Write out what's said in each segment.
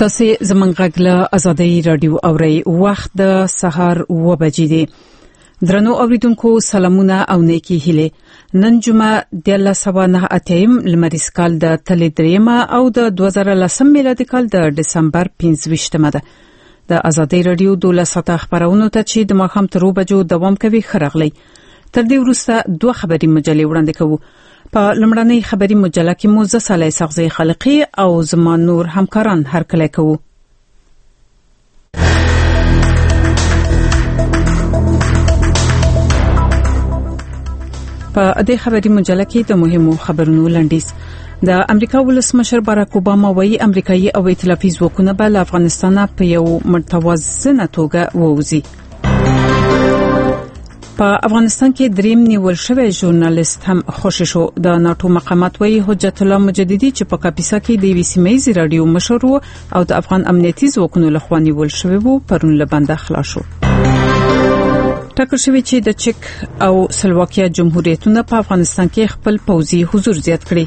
تاسو زمونږ غږ له آزادۍ رادیو اورئ. وخت د سهار 9 بجې دی. درنو اوریدونکو سلامونه او نیکی هیله. نن جمعه د 1998 لمریز کال د تلې دریمه او د 2010 میلادي کال د دسمبر 25مه ده. د آزادۍ رادیو 12 خبرونه ته چې د ماښام تر 2 بجو دوام کوي خرغلی. تر دې وروسته دوه خبري مجلې وړاندې کوو. په لمړنۍ خبري مجله کې موزه صالح سغزي خلقي او زمان نور همکاران هرکلی کوو. په دې خبري مجله کې د مهمو خبرونو لنډیز. د امریکا ولسمشر باراک اوباما وایي امریکایي او ائتلافي ځواکونه به له افغانستان په یو متوازنه توګه ووځي. په افغانستان کې دریم نیول شوی ژورنالیست هم خوشی شو. د ناتو مقامات وایي حجت الله مجددي چې په کاپیسا کې د ویسیمایي رادیو مشر او د افغان امنیتي ځواکونو لخوا نیول شوی وو پرون له بنده خلاص شو. ټاکل شوی چې د چک او سلواکیا جمهوریتونه په افغانستان کې خپل پوځي حضور زیات کړي.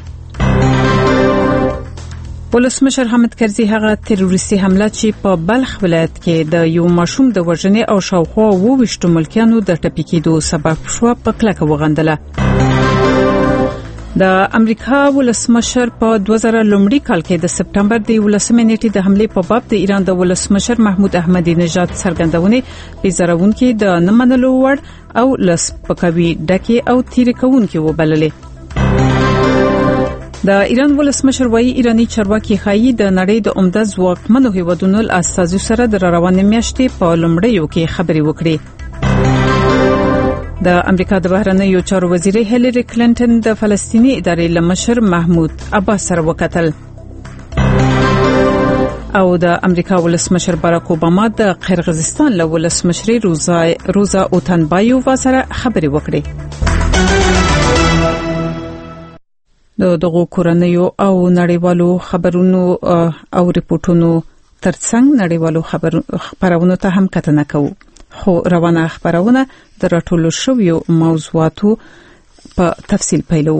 ولسمشر حامد کرزي هغه تروریستي حمله چې په بلخ ولایت کې د یو ماشوم د وژنې او شاوخوا 22 ملکیانو د ټپي کېدو سبب شو په کلکه وغندله. د امریکا ولسمشر په 2000 لومړي کال کې د سپټمبر د 11 نیټې د حمله په باب د ایران د ولسمشر محمود احمدی نژاد څرګندونه پیزارونکو د نمنلو وړ او لسپکوي ډکه او تیر کوونکو وبللې. د ایران ولسمشر وایي ایرانی چارواکي خایي د نړۍ د عمده ځواکمنو هیوادونو استازو سره د روانې میاشتې په لومړیو کې خبرې وکړي. د امریکا د بهرنیو چارو وزیر هیلری کلینټن د فلسطینی ادارې لمشر محمود عباس سره وکتل. او د امریکا ولسمشر باراک اوباما د قرغیزستان له ولسمشر روزا اوتانبایووا سره خبرې وکړي. دغه کورنیو او نړیوالو خبرونو او ریپورتونو ترڅنګ نړیوالو خبرونو ته هم کتنه کوو. خو روانه خبرونه د راټولو شویو موضوعاتو په تفصیل پیلو.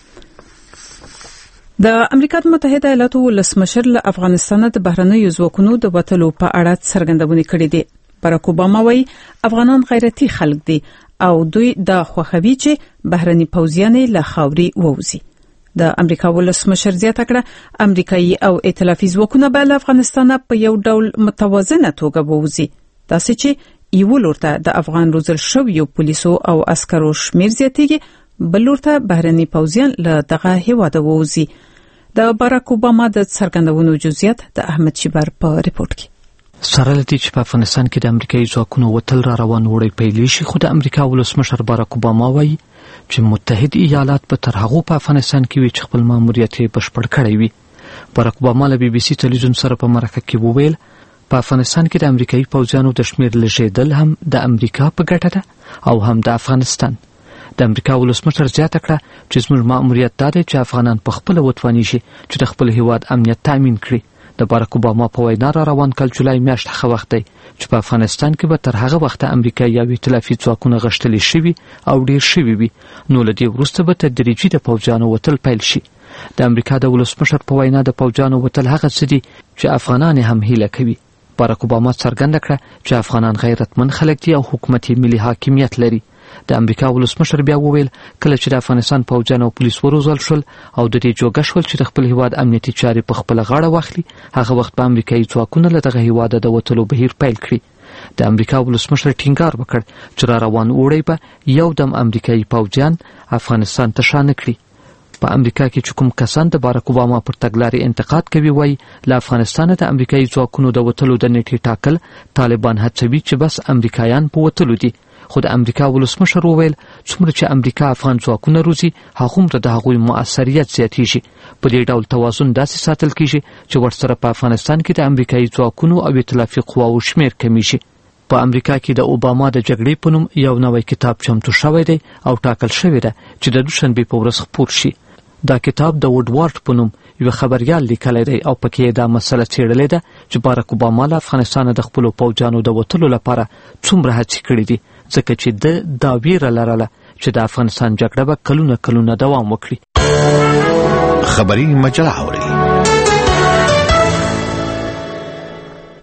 د امریکا متحده ایالاتو ولسمشر له افغانستان د بهرنیو ځواکونو د وټلو په اړه څرګندونه کړې ده. باراک اوباما وایي افغانان غیرتي خلک دي او دوی د خوخوي چې بهرني پوځیان له خاوري ووزي. د امریکا ولسمشر زیاته کړه امریکایي او ائتلافي ځواکونه به له افغانستان په یو ډول متوازنه توګه ووزي. تاسو چې یو لورته د افغان روزل شویو پولیسو او عسکرو شمیر زیاتېږي بل لورته بهرني پوځیان له دغه هیواده ووزي. د باراک اوباما د څرګندونو جزئیات د احمد شیبر په ریپورت کې. سره لدی چې په افغانستان کې د امریکایي ځواکونو وتل را روان وړي پیلې شي خو د امریکا ولسمشر باراک اوباما وایي چې متحده ایالات په تر هغه په افغانستان کې وي چې خپل ماموریت یې بشپړ کړی وي. باراک اوباما له بي بي سي تلویزیون سره په مرکه کې وویل په افغانستان کې د امریکایي پوځیانو د شمیر لږېدل هم د امریکا په ګټه ده او هم د افغانستان. د امریکا ولسمشر زیاته کړه چې زموږ ماموریت دا دی چې افغانان په خپل وتواني شي چې د خپل هیواد امنیت تامین کړي. د باراک اوباما په وینا را روان کال جولای میاشت هغه وخت دی چې په افغانستان کې به تر هغه وخت امریکایي او ائتلافي ځواکونه غښتلي شوي او ډیر شوي وي نو له دې وروسته به تدریجي د پوځیانو وتل پیل شي. د امریکا د ولسمشر په وینا د پوځیانو وتل هغه څه دي چې افغانان هم هیله کوي. باراک اوباما څرګنده کړه چې افغانان غیرتمن خلک دي او حکومت یې ملي حاکمیت لري. د امریکا ولسمشر بیا وویل کله چې د افغانستان پوځیان او پولیس وروزل شول او د دې جوګه شول چې د خپل هیواد امنیتي چارې په خپل غاړه واخلي هغه وخت به امریکایي ځواکونه له دغه هیواده د وتلو بهیر پیل کړي. د امریکا ولسمشر ټینګار وکړ چې را روان اوړی به یو دم امریکایي پوځیان افغانستان ته شا نه کړي. په امریکا کې چې کوم کسان د باراک اوباما پر تګلارې انتقاد کوي وایي له افغانستان د امریکایي ځواکونو د وتلو د نیټې ټاکل طالبان هڅوي چې بس امریکایان په وتلو دي. خو د امریکا ولسمشر وویل څومره چې امریکا افغان ځواکونه روزي هغومره د هغوی مؤثریت زیاتیږي. په دې ډول توازن داسې ساتل کیږي چې ورسره په افغانستان کې د امریکایي ځواکونو او ائتلافي قواو شمیر کمی شي. په امریکا کې د اوباما د جګړې په نوم یو نوی کتاب چمتو شوی دی او ټاکل شوی دی چې د دوشنبه په ورځ خپور شي. دا کتاب د وډوارډ په نوم یو خبريال لیکلی دی او پکې دا مسله څېړلې ده چې باراک اوباما له افغانستان د خپل پوځیانو د وتلو لپاره څومره هڅې کړې دي ځکه چې دا ویره لرله چې د افغانستان جګړه به کلونه دوام وکړي. خبري مجله اوري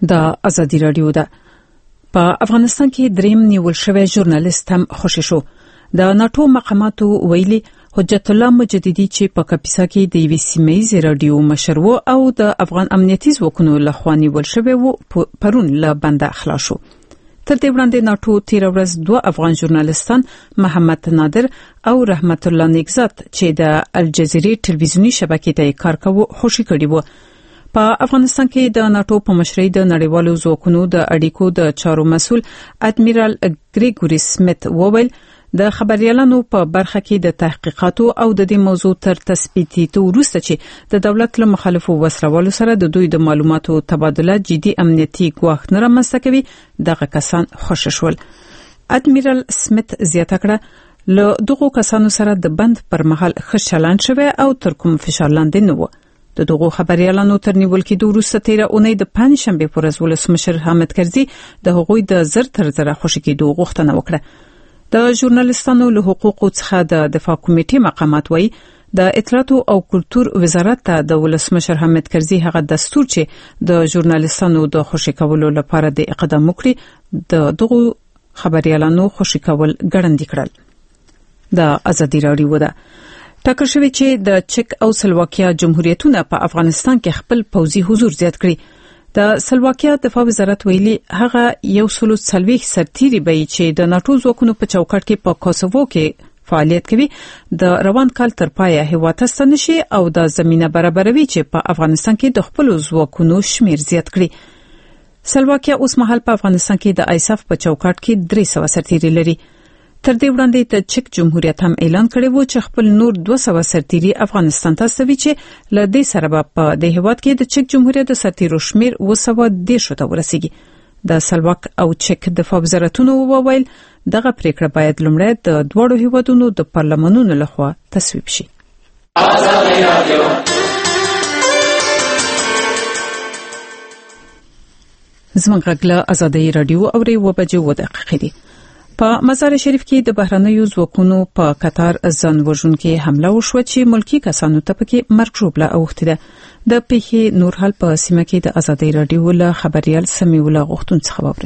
د ازادي رادیو ده. په افغانستان کې دریم نیول شوی ژورنالیست هم خوشی شو. د ناتو مقاماتو ویلي حجت الله مجددي چې په کاپیسا کې د وی سیمې رادیو مشر و او د افغان امنیتي ځواکونو لخوا نیول شوی و پرون له بنده خلاص شو. تر دې وړاندې ناتو تیر ورځ 2 افغان ژورنالیستان محمد نادر او رحمت الله نیکزاد چې د الجزیرې ټلویزیونی شبکې ته کار کوي خوشی کړي وو. په افغانستان کې د ناتو په مشرۍ د نړیوالو ځواکونو د اړیکو د چارو مسول ادمیرال ګریګوري سمیت وویل د خبريالانو په برخه کې د تحقیقاتو او د دې موضوع تر تثبیتیدو وروسته چې د دولت له مخالفو وسلوالو سره د دوی د معلوماتو تبادله جدي امنیتي ګواښ نه رامنځته کوي دغه کسان خوشی شول. ادمیرال سمیت زیاته کړه له دغو کسانو سره د بند پر مهال ښه چلند شوی او تر کوم فشار لاندې نه و. د دغو خبريالانو تر نیول کېدو وروسته تیر اونۍ د پنځشنبه پر ورځ ولسمشر حامد کرزي د هغوی د زر تر زره خوشی کېدو غوښتنه وکړه. د ژورنالیستانو له حقوقو څخه د دفاع کمیټې مقامات وایي د اطلاعات او کلتور وزارت ته د ولسمشر حامد کرزي هغه دستور چې د ژورنالیستانو د خوشی کولو لپاره د اقدام وکړي د دغو خبريالانو خوشی کول ګړندې کړل. د ازادي رادیو ده. ټاکل شوی چې د چک او سلواکیا جمهوریتونه په افغانستان کې خپل پوځي حضور زیات کړي. د سلواکیا دفاع وزارت ویلي هغه 140 سرتیري به چې د ناتو ځواکونو په چوکاټ کې په کوسوو کې فعالیت کوي د روان کال تر پایه هیواد ته ستنه شي او د زمينه برابروي چې په افغانستان کې د خپل ځواکونو شمیر زیات کړي. سلواکیا اوس مهال په افغانستان کې د آیساف په چوکاټ کې 300 سرتیري لري. تر دې وړاندې د چک جمهوریت هم اعلان کړی و چې خپل نور 200 سرتیري افغانستان ته استوي چې له دې سره په د هیواد کې د چک جمهوریت د سرتیرو شمیر 210 ته ورسیږي. د سلواک او چک دفاع وزارتونو وویل دغه پریکړه باید لومړی د دوړو هیوادونو د پارلمانونو لخوا تصویب شي. زموږ غږ ازادي رادیو اوري وبجو ودقیقې دي. په مزار شریف کې د بهرنیو ځواکونو په قطار ځان وژونکي حمله وشوه چې ملکی کسانو ته پکې مرګ ژوبله اوښتې ده. د پیښې نور حال په سیمه کې د ازادي رادیو له خبريال سمیع الله غوښتون څخه واوري.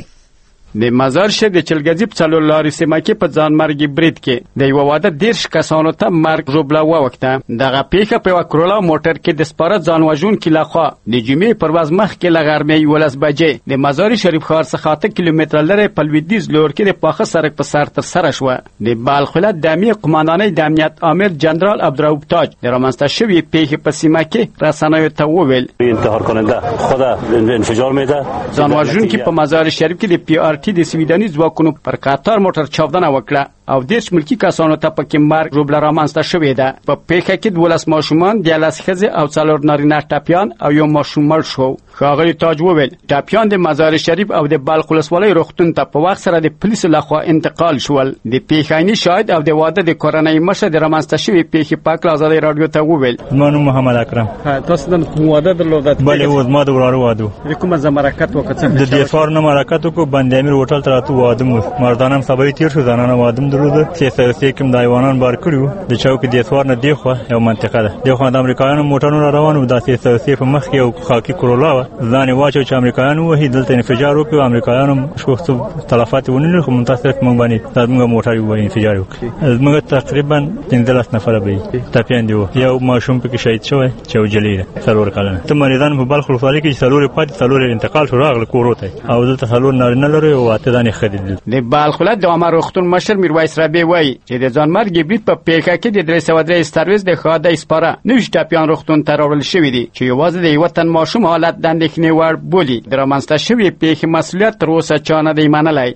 د مزار شریف د چلګزی په څلور لارې سیمه کې په ځان مرګ برید کې د یو واده 10 کسانو ته مرګ ژوبله ووکته. دغه پیښه په وکرولا موټر کې د سپاره ځان وژونکي لخوا د جمعې پر ورځ مخکې له غرمې 11 بجې د مزار شریف ښار څخه 8 کیلومتره لرې په لویدیځ لور کې د پاخه سړک په سر تر سره شوه. د بلخ ولایت د امیر قوماندانۍ د امنیت امیر جنرال عبدالرؤف تاج د رامنځته شوې پیښې په سیمه کې رسنیو ته وویل انتحار کننده خود انفجار میده. ځان وژونکي په مزار شریف کې د پی آر ټي د سویډني ځواکونو پر قطار موټر چاودنه وکړه او 10 ملکی کسانو ته پکې مرګ ژوبله رامنځته شوې ده. په پیښه کې 12 ماشومان 13 ښځې او 4 نارینه ټپیان او یو ماشوم مړ شو. ښاغلي تاج وویل ټپیان د مزار شریف او د بلخ ولسوالۍ روغتون ته په وخت سره د پولیسو لخوا انتقال شول. د پیښې شاهد او د واده د کورنۍ مشر د رامنځته شوې پیښې په اړه ازادي رادیو ته وویل منو محمد اکرم. تاسو د کوم واده درلودت؟ بله و ما د وراره واده. د کومه زمرکت وکړه؟ د دفار نه مرکت کو بند امیر هوټل ته راتو واده مو مردانم سبای تیر شو زنانه واده درلوده چې سیکم د ایوانان بار کړو. د چوک د اسوار نه دیخوا یو منطقه ده. دیخوا د امریکایانو موټرونو روانو د سیاسي په مخ کې یو خاکی کرولا و ځان واچو چې امریکایانو وهي دلته انفجار وکړ. امریکایانو شوخته تلفات ونیول خو منتصف مونږ باندې زموږ موټر و انفجار وکړ. زموږ تقریبا 15 نفر به ټپیان دي. یو ماشوم پکې شهید شوی چې وجلی ده څلور کلنه. ته مریضان په بلخ ولسوالۍ کې څلور پاتې څلور انتقال شو راغله کوروته او دلته څلور نارینه لري او اته دانې خدي. د بلخ ولایت د عمر روغتون مشر میرویس ربیع وایي چې د ځانمرګ برید په پیښه کې د 303 سرویس د خاده سپاره 9 ټپیان روغتون ته راوړل شوی دي چې یوازې د یو تن ماشوم حالت د اندېښنې وړ بولي. د رامنځته شوې پیښې مسؤلیت تر اوسه چا نه دی منلی.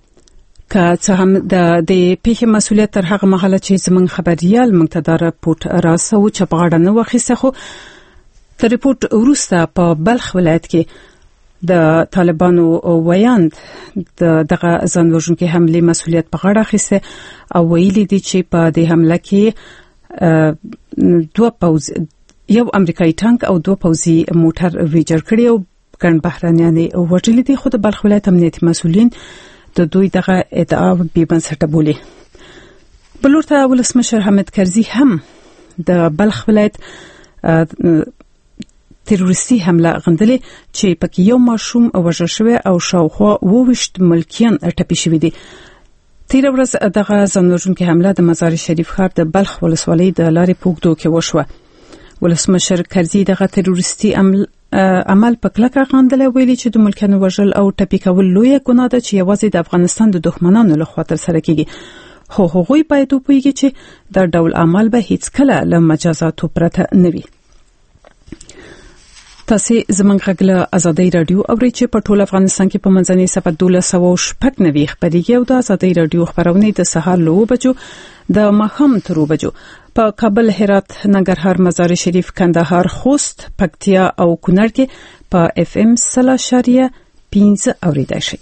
که څه هم د پیښې مسؤلیت تر هغه مهاله چې زموږ خبريال موږ ته دا راپورټ راسو چې په غاړه نه واخیسته خو تر ریپورت وروسته په بلخ ولایت کې د طالبانو ویاند دغه ځان وژونکي حمله مسؤلیت په غاړه اخیسته او ویلي دي چې په دې حمله کې یو امریکایي ټانک او 2 پوځي موټر ویجاړ کړي او ګڼ بهرانيان وژلي دي. خو د بلخ ولایت امنیتي مسؤلین د دوی دغه ادعا بې بنسټه بولي. بل ورته ولسمشر حامد کرزي هم د بلخ ولایت تروریستي حمله غندلې چې پکې یو ماشوم وژل شوی او شاوخوا 22 ملکیان ټپي شوي دي. تیر ورځ دغه ځانوژونکې حمله د مزار شریف ښار د بلخ ولسوالۍ د لارې په اوږدو کې وشوه. ولسمشر کرزي دغه تروریستي عمل په کلکه غندلی، ویلي چې د ملکیانو وژل او ټپي کول لویه ګناه ده چې یوازې د افغانستان د دښمنانو لخوا ترسره کیږي، خو هغوی باید وپوهیږي چې دا ډول اعمال به هیڅ کله له مجازاتو پرته نه وي. تاسو زموږ غږ له آزادۍ رادیو اورئ چې په ټول افغانستان کې په منځنۍ صفحه 1290 خبريږي او د آزادۍ رادیو خبرونه د سهار له 9 بجو د ماښام تر 2 بجو په کابل، هرات، ننګرهار، مزار شریف، کندهار، خوست، پکتیا او کونړ کې په FM 0.5 اوریدای شي.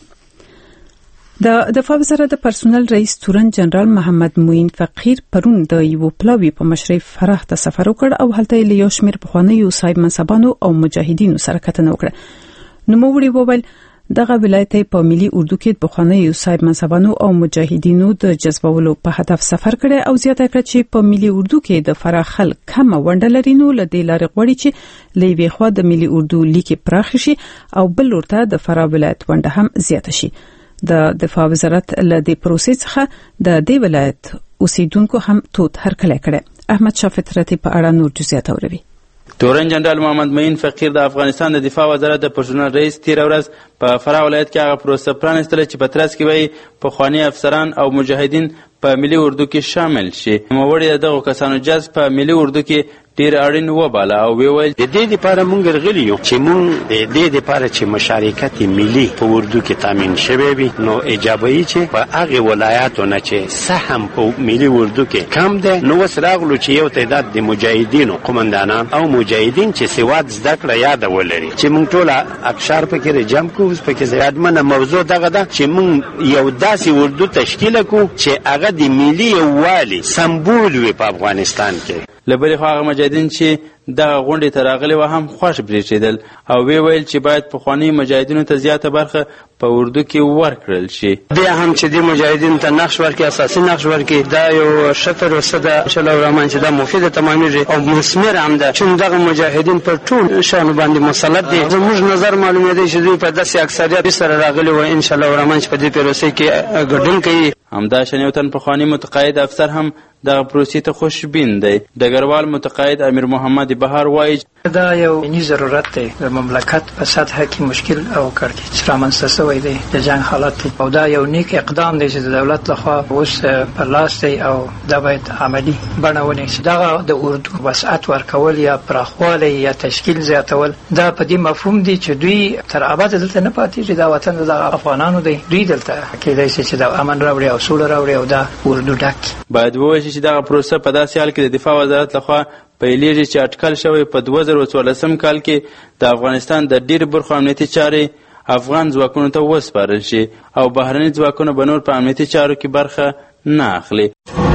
د دفاع وزارت د پرسونل رئیس تورن جنرال محمد موین فقیر پرون د یو پلاوی په مشرۍ فراه ته سفر وکړ او هلته یې یو شمېر پخوانیو صاحب منصبانو او مجاهدینو سره کتنه وکړه. نوموړي وویل دغه ولایت په ملي اردو کې پخوانیو صاحب منصبانو او مجاهدینو د جذبولو په هدف سفر کړي او زیاته کړه چې په ملي اردو کې د فراه خلک کم ونډه لري، نو لدې لارې غوړي چې لوي خوا د ملي اردو لیکي پراخ شي او بل ورته د فراه ولایت ونډه هم زیاته شي. د دفاع وزارت له دې پروسې څخه د دې ولایت اوسیدونکو هم توت هرکلی کړي. احمد شاه فطرتي په اړه نور جزئیات اوري. تورن جنرال محمد معین فقیر د افغانستان د دفاع وزارت د پرسونل رئیس تیر ورځ په فراه ولایت کې هغه پروسه پرانستله چې په ترڅ کې وي پخوانی افسران او مجاهدین په ملي اردو کې شامل شي. نوموړي دغه کسانو جذب په ملي اردو کې ډیر اړین وباله او ویل د دې لپاره مونږ غلي یو چې مونږ د دې لپاره چې مشارکت ملي په اردو کې تامین شوی وي، نو ایجابي چې په هغه ولایاتو نه چې سهم په ملي اردو کې کم ده، نو وسراغلو چې یو تعداد د مجاهدینو قومندانان او مجاهدین چې سواد زده کړه یاد ولري چې مونږ ټول اکثر پکې رجم کوو. پکې زیاتمنه موضوع دغه ده چې مونږ یو داسې اردو تشکیل کوو چې هغه د ملي یووالي سمبول وي په افغانستان کې. لبري خو هغه مجاهدین چې دغه غونډې ته راغلي و هم خوښ بریښېدل او ویل چې باید پخواني مجاهدینو ته زیاته برخه په اردو کې ورکړل شي. بیا هم چې د مجاهدینو ته نقش ورکړي، اساسي نقش ورکړي، دا یو شفر وسده ان شاء الله الرحمن چې دا مفیده تمامېږي او مثمر هم ده چې دغه مجاهدین پر ټول شان باندې مسلط دي. زموږ نظر معلومېږي چې دوی په داسې اکثریت سره راغلي و ان شاء الله الرحمن چې په دې پروسې کې ګډون کوي. همداشان یو تن پخوانی متقاعد افسر هم دغه پروسې ته خوشبین دی. ډګروال متقاعد امیر محمد بهار وایي دا یو نی ضرورت دی د مملکت په سطح کې مشکل او کړکېچ رامنځته شوی دی د جنگ حالت دی او دا یو نیک اقدام دی چې د دولت لخوا اوس پر لاس دی او دا باید عملی بڼه ونیسي. دغه د اردو وسعت ورکول یا پراخوالی یا تشکیل زیاتول دا په دې مفهوم دی چې دوی تر ابد دلته نه پاتې چې دا وطن د افغانانو دی، دوی دلته کېدای شي چې دا امن راوړي او سوله راوړي او دا اردو ډک. باید ووایي چې دغه پروسه په داسې حال کې د دفاع وزارت لخوا پیلېږي چې اټکل شوی په 2014 کال کې د افغانستان د ډېرو برخو امنیتي چارې افغان ځواکونو ته وسپارل شي او بهرني ځواکونه به نور په امنیتي چارو کې برخه نه اخلي.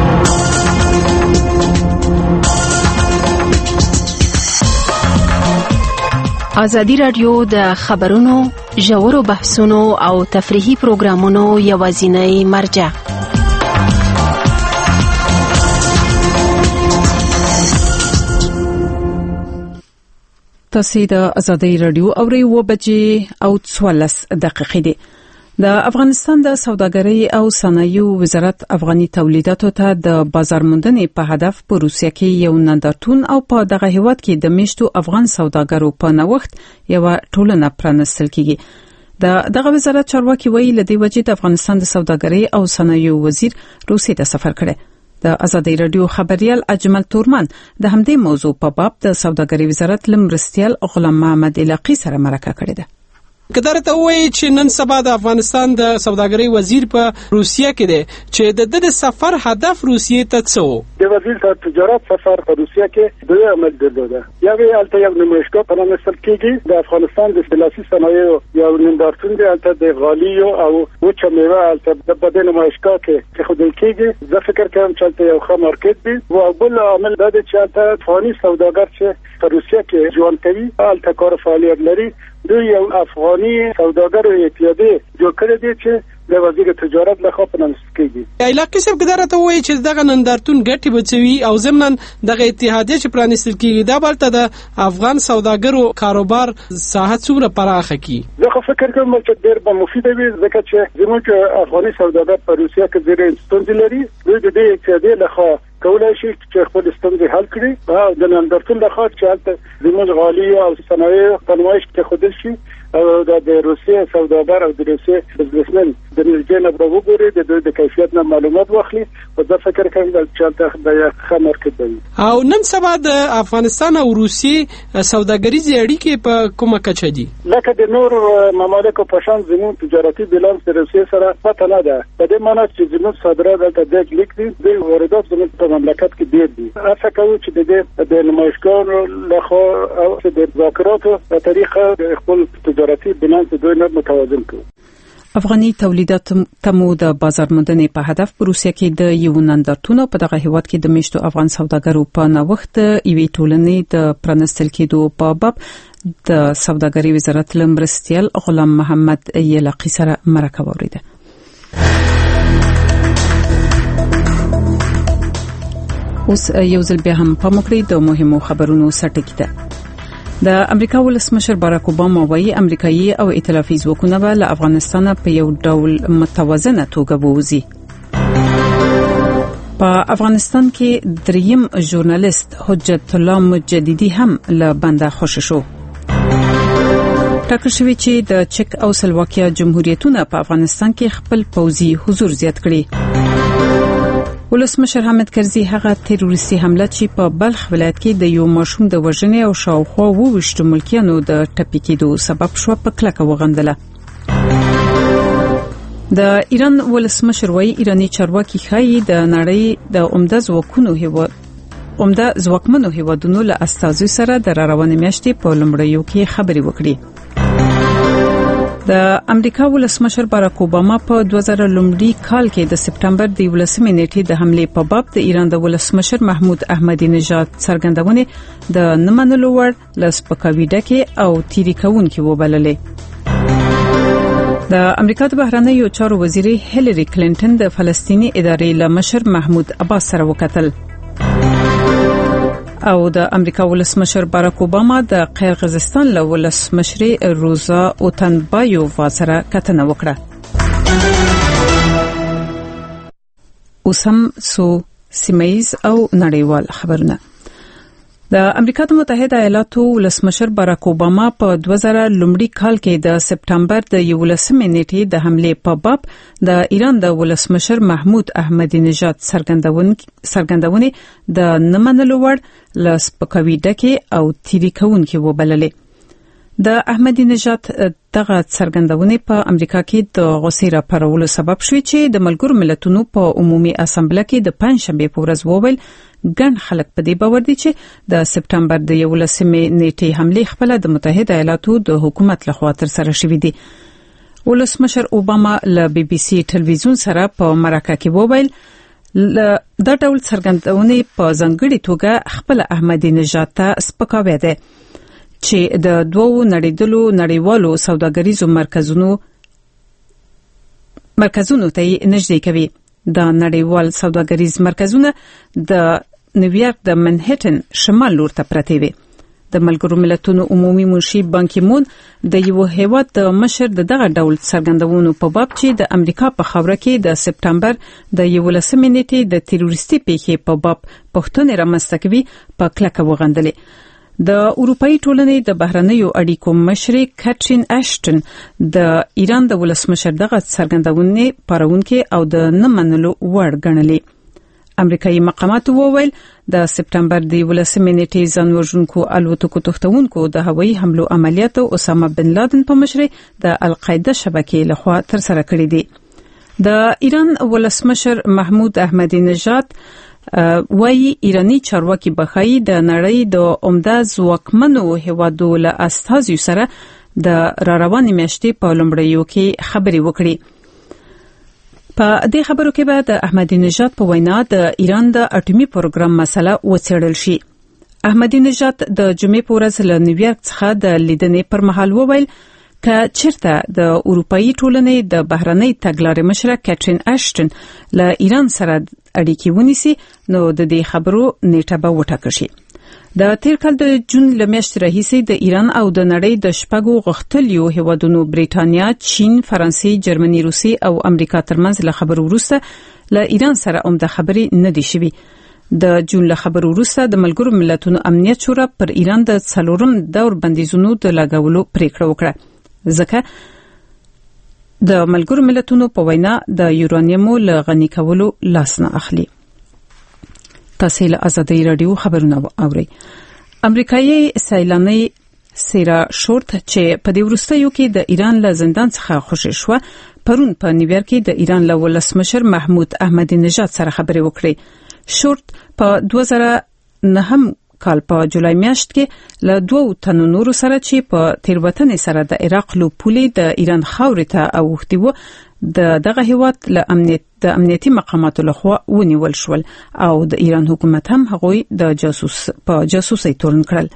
ازادي راډیو د خبرونو، ژورو بحثونو او تفریحي پروګرامونو یوازینۍ مرجع. تاسو د آزادۍ رادیو اورئ 9 بجې او 14 دقیقې دي. د افغانستان د سوداګرۍ او صنایعو وزارت افغاني تولیداتو ته د بازار موندنې په هدف په روسیه کې یو نندارتون او په دغه هیواد کې د میشتو افغان سوداګرو په نوښت یو ټولنه پرانستل کیږي. دغه وزارت چارواکي وایي لدې وجې د افغانستان د سوداګرۍ او صنایعو وزیر روسیه ته سفر کړی. د آزادۍ رادیو خبريال اجمل تورمان د همدې موضوع په باب د سوداګرۍ وزارت لمرستيال غلام محمد الاقي سره مرکه کړې ده. کدارته وایي چې نن سبا د افغانستان د سوداګرۍ وزیر په روسیه کې دی چې د سفر هدف روسیه ته څه و. د وزیر د تجارت سفر په روسیه کې دوی عمل درلوده. یوه البته یو نمایشګاه پرانستل کېږي د افغانستان د سیاسي صنایعو یو نندارتون دی البته د غالیو او وچه میوه البته د بدن نمایشګاه کې خودل کېږي. زه فکر کوم چې البته یو ښه مارکیټ دی او بل عامل دا دی چې البته افغاني سوداګر چې په روسیه کې ژوند کوي البته کار فعالیت لري. دوی یو افغاني سوداګرو اتحادیه جوړ کړی دی چې د وزیر تجارت لخوا پرانست کیږي. علاقې سب ګدارته وایي چې دغه نندارتون ګټي بچوي او ضمن دغه اتحادیه چې پرانستل کیږي دا بلته د افغان سوداګرو کاروبار ساحه څومره پراخه کی. زه فکر کوم چې ډېر به مفید وي ځکه چې زموږ افغاني سوداګر په روسیه کې ډېر ستونزې لري. دوی د دې اتحادیې لخوا کولای شي چې خپل ستونزې حل کړي او د نندارتون لخوا چې زموږ غالي او صنایع په نمایش کې خودل شي او د روسیې سوداګر او د روسیې بزنسمن د نږدې نه وګوري د دوی د کیفیت نه معلومات واخلي او زه فکر کوم چې د ښه مارکیټ دی. او نن سبا د افغانستان او روسیې سوداګریزي اړیکې په کومه کچه دي؟ لکه د نور ممالکو په شان زموږ تجارتي بیلانس د روسیې سره پته نه ده. په دې معنی چې زموږ صادرات دلته ډېر لیک دي، د واردات زموږ په مملکت کې ډېر دي. هڅه کوو چې د نمایشګانو لخوا او د مذاکراتو په طریقه خپل تجارتي بیلانس دوی نه متوازن کړو. افغاني تولیدات تمو د بازار موندنې په هدف په روسیه کې د یو نندارتون په دغه هیواد کې د میشتو افغان سوداګرو په نوښت ایوي ټولنې د پرانستل کېدو په باب د سوداګرۍ وزارت لمرستیال غلام محمد یلقی سره مرکه وریده. اوس یو ځل بیا هم په مکړې د مهمو خبرونو سرټکی ده. د امریکا ولسمشر باراک اوباما وايي امریکایي او ائتلافي ځواکونه به له افغانستان په یو ډول متوازنه توګه ووزي. په افغانستان کې دریم ژورنالیست حجت الله مجددي هم له بنده خوش شو. ټاکل شوی چې د چک او سلواکیا جمهوریتونه په افغانستان کې خپل پوځي حضور زیات کړي. ولسمشر حامد کرزي هغه تروریستي حمله چې په بلخ ولایت کې د یو ماشوم د وژنې او شاوخوا 22 ملکیانو د ټپي کېدو سبب شو په کلکه وغندله. د ایران ولسمشر وايي ایراني چارواکي ښایي د نړۍ د عمده ځواکمنو هیوادونو له استازو سره د روانې میاشتې په لومړیو کې خبرې وکړي. د امریکا ولسمشر باراک اوباما په 2000 لومړي کال کې د سپټمبر د 11 نیټې د حمله په باب د ایران د ولسمشر محمود احمدی نژاد څرګندونه د نمنلو وړ لسپکاوي ډکه او تیری کوونکې وبللې. د امریکا د بهرنیو چارو وزیر هیلری کلینټن د فلسطینی ادارې له مشر محمود عباس سره وکتل. او د امریکا ولسمشر باراک اوباما د قرغیزستان له ولسمشر روزا اوتنبایووا سره کتنه وکړه. اوسم سو سیمایز او نړیوال خبرونه. د امریکا د متحده ایالاتو ولسمشر باراک اوباما په 2000 لومړي کال کې د سپټمبر د 11 نیټې د حمله په باب د ایران د ولسمشر محمود احمدی نژاد څرګندونه د نمنلو وړ لسپکاوي ډکه او تیری کوونکې وبللې. د احمدی نژاد دغه څرګندونه په امریکا کې د غوسې راپارولو سبب شوې چې د ملګرو ملتونو په عمومي اسامبله کې د پنځشنبه په ورځ وویل ګڼ خلک په دې باور دي چې د سپټمبر د 11 نیټې حمله خپل د متحده ایالاتو د حکومت لخوا تر سره شوې دي. ولسمشر اوباما له بي بي سي ټلویزیون سره په مرکه کې وویل دا ډول څرګندونه په ځانګړي توګه خپل احمدی نژاد ته سپکاوی ده چې د دوو نړیوالو سوداګریزو مرکزونو ته نږدې کوي. د نړیوال سوداګریز مرکزونه د نیویارک د منهټن شمال لور ته پراته دي. د ملګرو ملتونو عمومي منشي بانکی مون د یو هیواد د مشر دغه ډول څرګندونو په باب چې د امریکا په خاوره کې د سپټمبر د 11 نیټې د تروریستي پیښې په باب پښتنې رامنځته کوي په کلکه وغندلې. د اروپאי ټولنې د بهرنیو اړیکو مشر کاترین اشټن د ایران د ولسمشر دغه څرګندونه پرونکې او د نمنلو وړ ګڼلې. امریکایي مقامات وویل د سپټمبر د 11 نیټې ځانوژونکو الوتکو تختونکو د هوایي حملو عملیاتو اسامه بن لادن په مشر د القاعده شبکې لخوا تر سره کړې دي. د ایران ولسمشر محمود احمدی نژاد وايي ایرانی چارواکي بخای د نړۍ د عمده ځواکمنو هیوادو له استازو سره د روانې میاشتې په لومړیو کې خبرې وکړي. په دې خبرو کې به د احمدی نژاد په وینا د ایران د اټومي پروګرام مسله وڅېړل شي. احمدی نژاد د جمعې په ورځ له نیویارک څخه د لیدنې پر مهال وویل که چیرته د اروپאי ټولنې د بهرنۍ تګلارې مشره کیټرین اشټن له ایران سره اړیکې ونیسي نو د دې خبرو نیټه به وټاکل شي. د تیر کال د جون لمیاشتې راهیسې د ایران او د نړۍ د شپږو غښتلیو هیوادونو بریټانیا، چین، فرانسې، جرمني، روسي او امریکا ترمنځ له خبرو وروسته له ایران سره عمده خبرې نه دي شوي. د جون له خبرو وروسته د ملګرو ملتونو امنیت شورا پر ایران د 4م دور بندیزونو د لګولو پریکړه وکړه، ځکه د ملګرو ملتونو په وینا د یورانیمو له غني کولو لاس نه اخلي. تاسو له ازادي رادیو خبرونه اورئ. امریکایي سیلانی سیرا شورت چې په دې وروستیو کې د ایران له زندان څخه خوشی شو، پرون په نیویارک کې د ایران له ولسمشر محمود احمدی نژاد سره خبرې وکړې. شورت په 2009 کال په جولای میاشت کې له 2 تنو نورو سره چې په تیروتنې سره د عراق لو پولې د ایران خاورې ته اوښتي وو، دغه هیواد له امنیتي مقاماتو لخوا ونیول شول او د ایران حکومت هم هغوی د جاسوسي تورن کړل.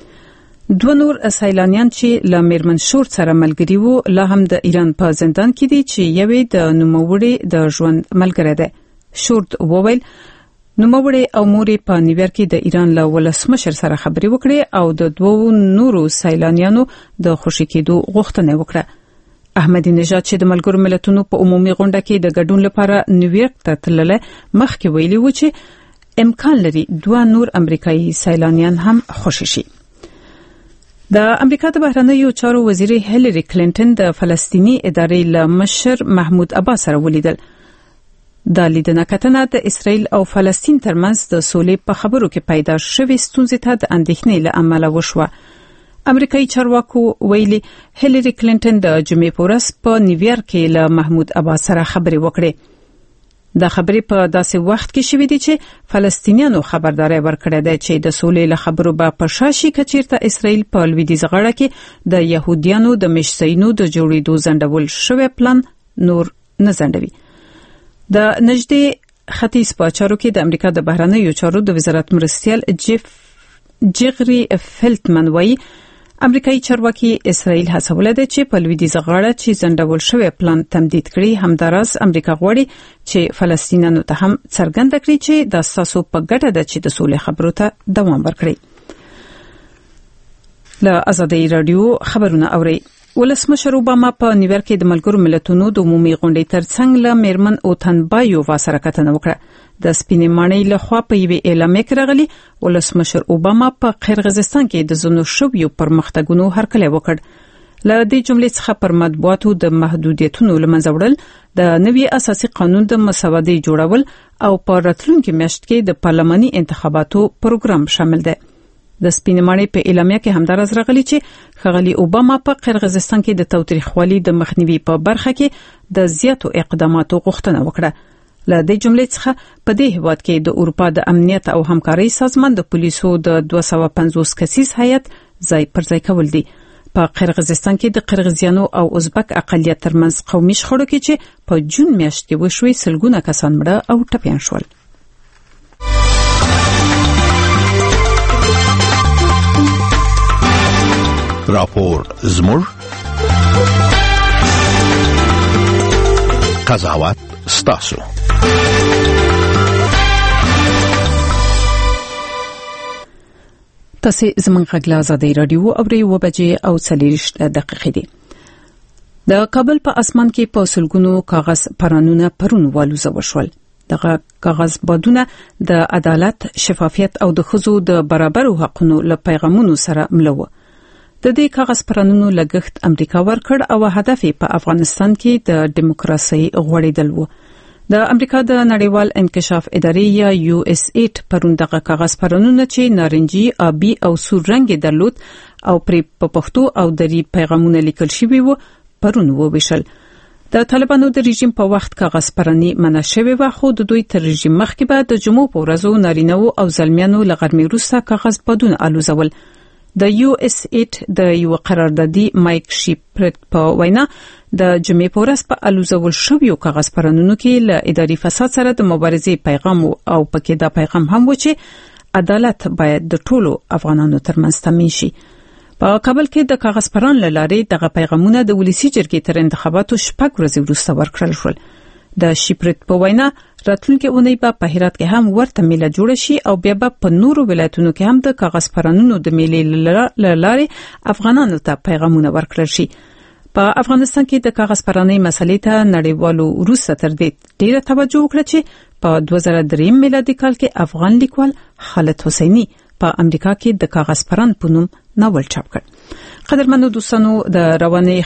2 نور سیلانیان چې له میرمن شورت سره ملګري وو لا هم د ایران په زندان کې دي چې یوې د نوموړي د ژوند ملګری ده. شورت وویل نوموړي او موري په نیویارک کې د ایران له ولسمشر سره خبرې وکړې او د 2 نورو سیلانیانو د خوشی کېدو غوښتنه وکړه. احمدی نژاد چې د ملګرو ملتونو په عمومي غونډه کې د ګډون لپاره نیویارک ته تللی، مخکې ویلي و چې امکان لري 2 نور امریکایي سیلانیان هم خوشی شي. د امریکا د بهرنیو چارو وزیر هیلری کلینټن د فلسطینی ادارې له مشر محمود عباس سره ولیدل. د لیدنه کتنه د اسرائیل او فلسطین ترمنځ د سولې په خبرو کې پیدا شوې ستونزې ته د اندېښنې له امله وشوه. امریکایي چارواکو ویلي هیلری کلینټن د جمعې په ورځ په نیویارک کې له محمود عباس سره خبرې وکړې. دا خبرې په داسې وخت کې شوې دي چې فلسطینیانو خبرداري ورکړې ده چې د سولې له خبرو به په شاشي کچیرته اسرائیل په لویدیځ غاړه کې د يهوديانو د مشسینو د جوړېدو ځندول شوی پلان نور نه ځندوي. د نږدې ختیځ په چارو کې د امریکا د بهرنیو چارو د وزارت مرستیال جیغری فلټمن وایي امریکایي چارواکي اسرائیل هڅوله ده چې په لویدیځ غاړه چې ځندول شوی پلان تمدید کړي. همداراز امریکا غواړي چې فلسطینیانو ته هم څرګنده کړي چې د اساسو په ګټه ده چې د سولې خبرو ته دوام ورکړي. له ازادي رادیو خبرونه اورئ. ولسمشر اوباما په نیویارک کې د ملګرو ملتونو د عمومي غونډې ترڅنګ له میرمن اوتنبایووا سره کتنه وکړه. د سپینې ماڼۍ لخوا په یوې اعلامیه کې راغلي ولسمشر اوباما په قرغیزستان کې د زنو شویو پرمختګونو هرکلی وکړ. له دې جملې څخه پر مطبوعاتو د محدودیتونو لمنځه وړل، د نوي اساسي قانون د مسودې جوړول او په راتلونکي میاشت کې د پارلماني انتخاباتو پروګرام شامل دی. د سپینې ماڼۍ په اعلامیه کې همدارس راغلي چې ښاغلي اوباما په قرغیزستان کې د تاوتریخوالي د مخنیوي په برخه کې د زیاتو اقداماتو غوښتنه وکړه. له دې جملې څخه په دې هیواد کې د اروپا د امنیت او همکارۍ سازمان د پولیسو د 250 کسیز هیئت ځای پر ځای کول دي. په قرغیزستان کې د قرغیزیانو او ازبک اقلیت ترمنځ قومي شخړو کې چې په جون میاشت کې وشوي سلګونه کسان مړه او ټپیان شول. راپور زموږ قضاوت ستاسو. تاسو زموږ غږ له ازادي رادیو اورئ 9:40 دقیقې دي. د کابل په اسمان کې په سلګونو کاغذ پرانونه پرون والوزه وشول. دغه کاغذ بادونه د عدالت، شفافیت او د ښځو د برابرو حقوقو له پیغامونو سره ملو. د دې کاغذ پرانونو لګښت امریکا ورکړ او هدف یې په افغانستان کې د دیموکراسي غوړېدل و. د امریکا د نړیوال انکشاف ادارې یا USAID پرون دغه کاغذ پرانونه چې نارنجي، آبي او سور رنګ درلود او پر پښتو او دری پیغامونه لیکل شوی وو پرون وویشل. د طالبانو د رژیم په وخت کاغذ پرانی منع شوی و، خو د دوی تر رژیم مخکې به د جمعو په ورځو نارینه‌و او زلمیانو لغرمې وروسته کاغذ پدونه الوزول. د USAID د یو قراردادي مایک شیپرت په وینا د جمعې په ورځ په الوزول شویو کاغذ پرانونو کې له اداري فساد سره د مبارزې پیغام او پکې دا پیغام هم و چې عدالت باید د ټولو افغانانو ترمنځ تامین شي. په کابل کې د کاغذ پران لارې دغه پیغامونه د ولسی جرګې تر انتخاباتو شپږ ورځې وروسته ورکړل شول. د شپرت په وینا راتلونکي اونۍ په هرات کې هم ورته میله جوړ شي او بیا په نورو ولایتونو کې هم د کاغذ پرانونو د میلې لارې افغانانو ته پیغامونه ورکړل شي. په افغانستان کې د کاغذ پرانۍ مسلې ته نړیوالو وروسته تر دې ډیره توجه وکړه چې په 2003 میلادي کال کې افغان لیکوال خالد حسیني په امریکا کې د کاغذ پران په نوم ناول چاپ کړ. قدرمنو دوستانو د رواني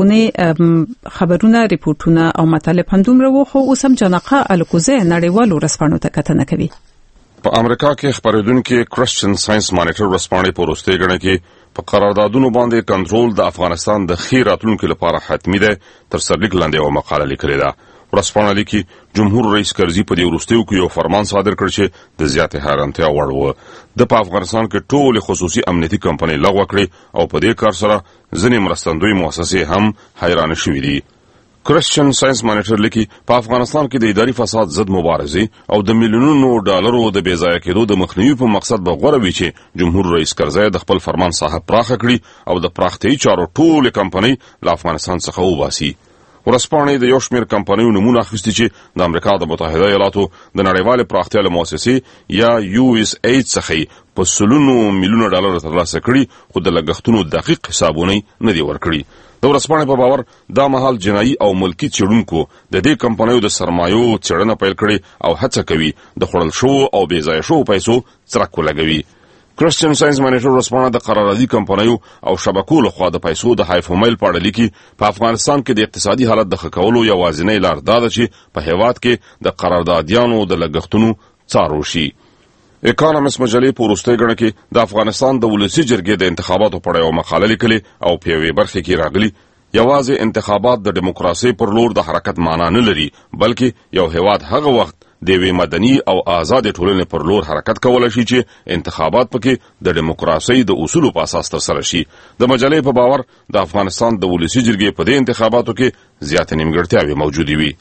خبرونه خبرونه ریپورتونه او مطالب هم دومره وو خو اوس هم جنقه الکوزه نړیوالو رسپانو ته کتنه کوي. په امریکا کې خبرېدونکو کرسچن ساينس مانیټر رسپانې په وروستۍ غړنه کې په قراردادونو باندې کنټرول د افغانستان د خیر راتلونکو لپاره حتمی ده تر سرلیک لاندې یو مقاله لیکلې ده. ورسپانه لیکي جمهور رئیس کرزي په دې وروستیو کې یو فرمان صادر کړ چې د زیاتې حیرانتیا وړ و. د په افغانستان کې ټول خصوصي امنیتي کمپنۍ لغوه کړې او په دې کار سره ځینې مرستندوی مؤسسې هم حیران شوې دي. کرسچن ساينس مانیټر لیکي په افغانستان کې د اداري فساد ضد مبارزه او د میلیونونو ډالرو د بې ځایه کېدو د مخنیوي په مقصد به غوړه وي چې جمهور رئیس کرزي د خپل فرمان ساحه پراخه کړي او د پراختیايي چارو ټول کمپنۍ له افغانستان څخه وباسي. ورسپانې د یو شمېر کمپنیو نمونه اخیستي چې د امریکا د متحده ایالاتو د نړیوالې پراختیا مؤسسې یا USAID څخه په سلونو میلیونه ډالر ترلاسه کړي خو د لګښتونو دقیق حسابونه نه دي ورکړي. د ورسپانې په باور دا مهال جنایي او ملکی چړونکو د دې کمپنیو د سرمایو چړنه پیل کړي او هڅه کوي د خړل شو او بې ځای شو پیسو څرک ولګوي. کرسچن ساينس مانیټر رسپانه د قراردادي کمپنیو او شبکو له خوا د پیسو د هایفومیل په اړه لیکي په افغانستان کې د اقتصادي حالت د ښه کولو یوازینۍ لار دا ده چې په هیواد کې د قراردادیانو د لګښتونو څارو شي. اکانومست مجلې په وروستۍ غړنه کې د افغانستان د ولسی جرګې د انتخاباتو په اړه یو مقاله لیکلې او په یوې برخه کې راغلي یوازې انتخابات د دیموکراسي پر لور د حرکت معنا نه لري بلکې یو هیواد هغه وخت د وی مدني او آزاد ټولنې پر لور حرکت کولای شي چې انتخابات پکې د دیموکراسي د اصولو په اساس ترسره شي. د مجلې په باور د افغانستان د ولسی جرګې په دې انتخاباتو کې زیاتې نیمګړتیاوې موجودې وي.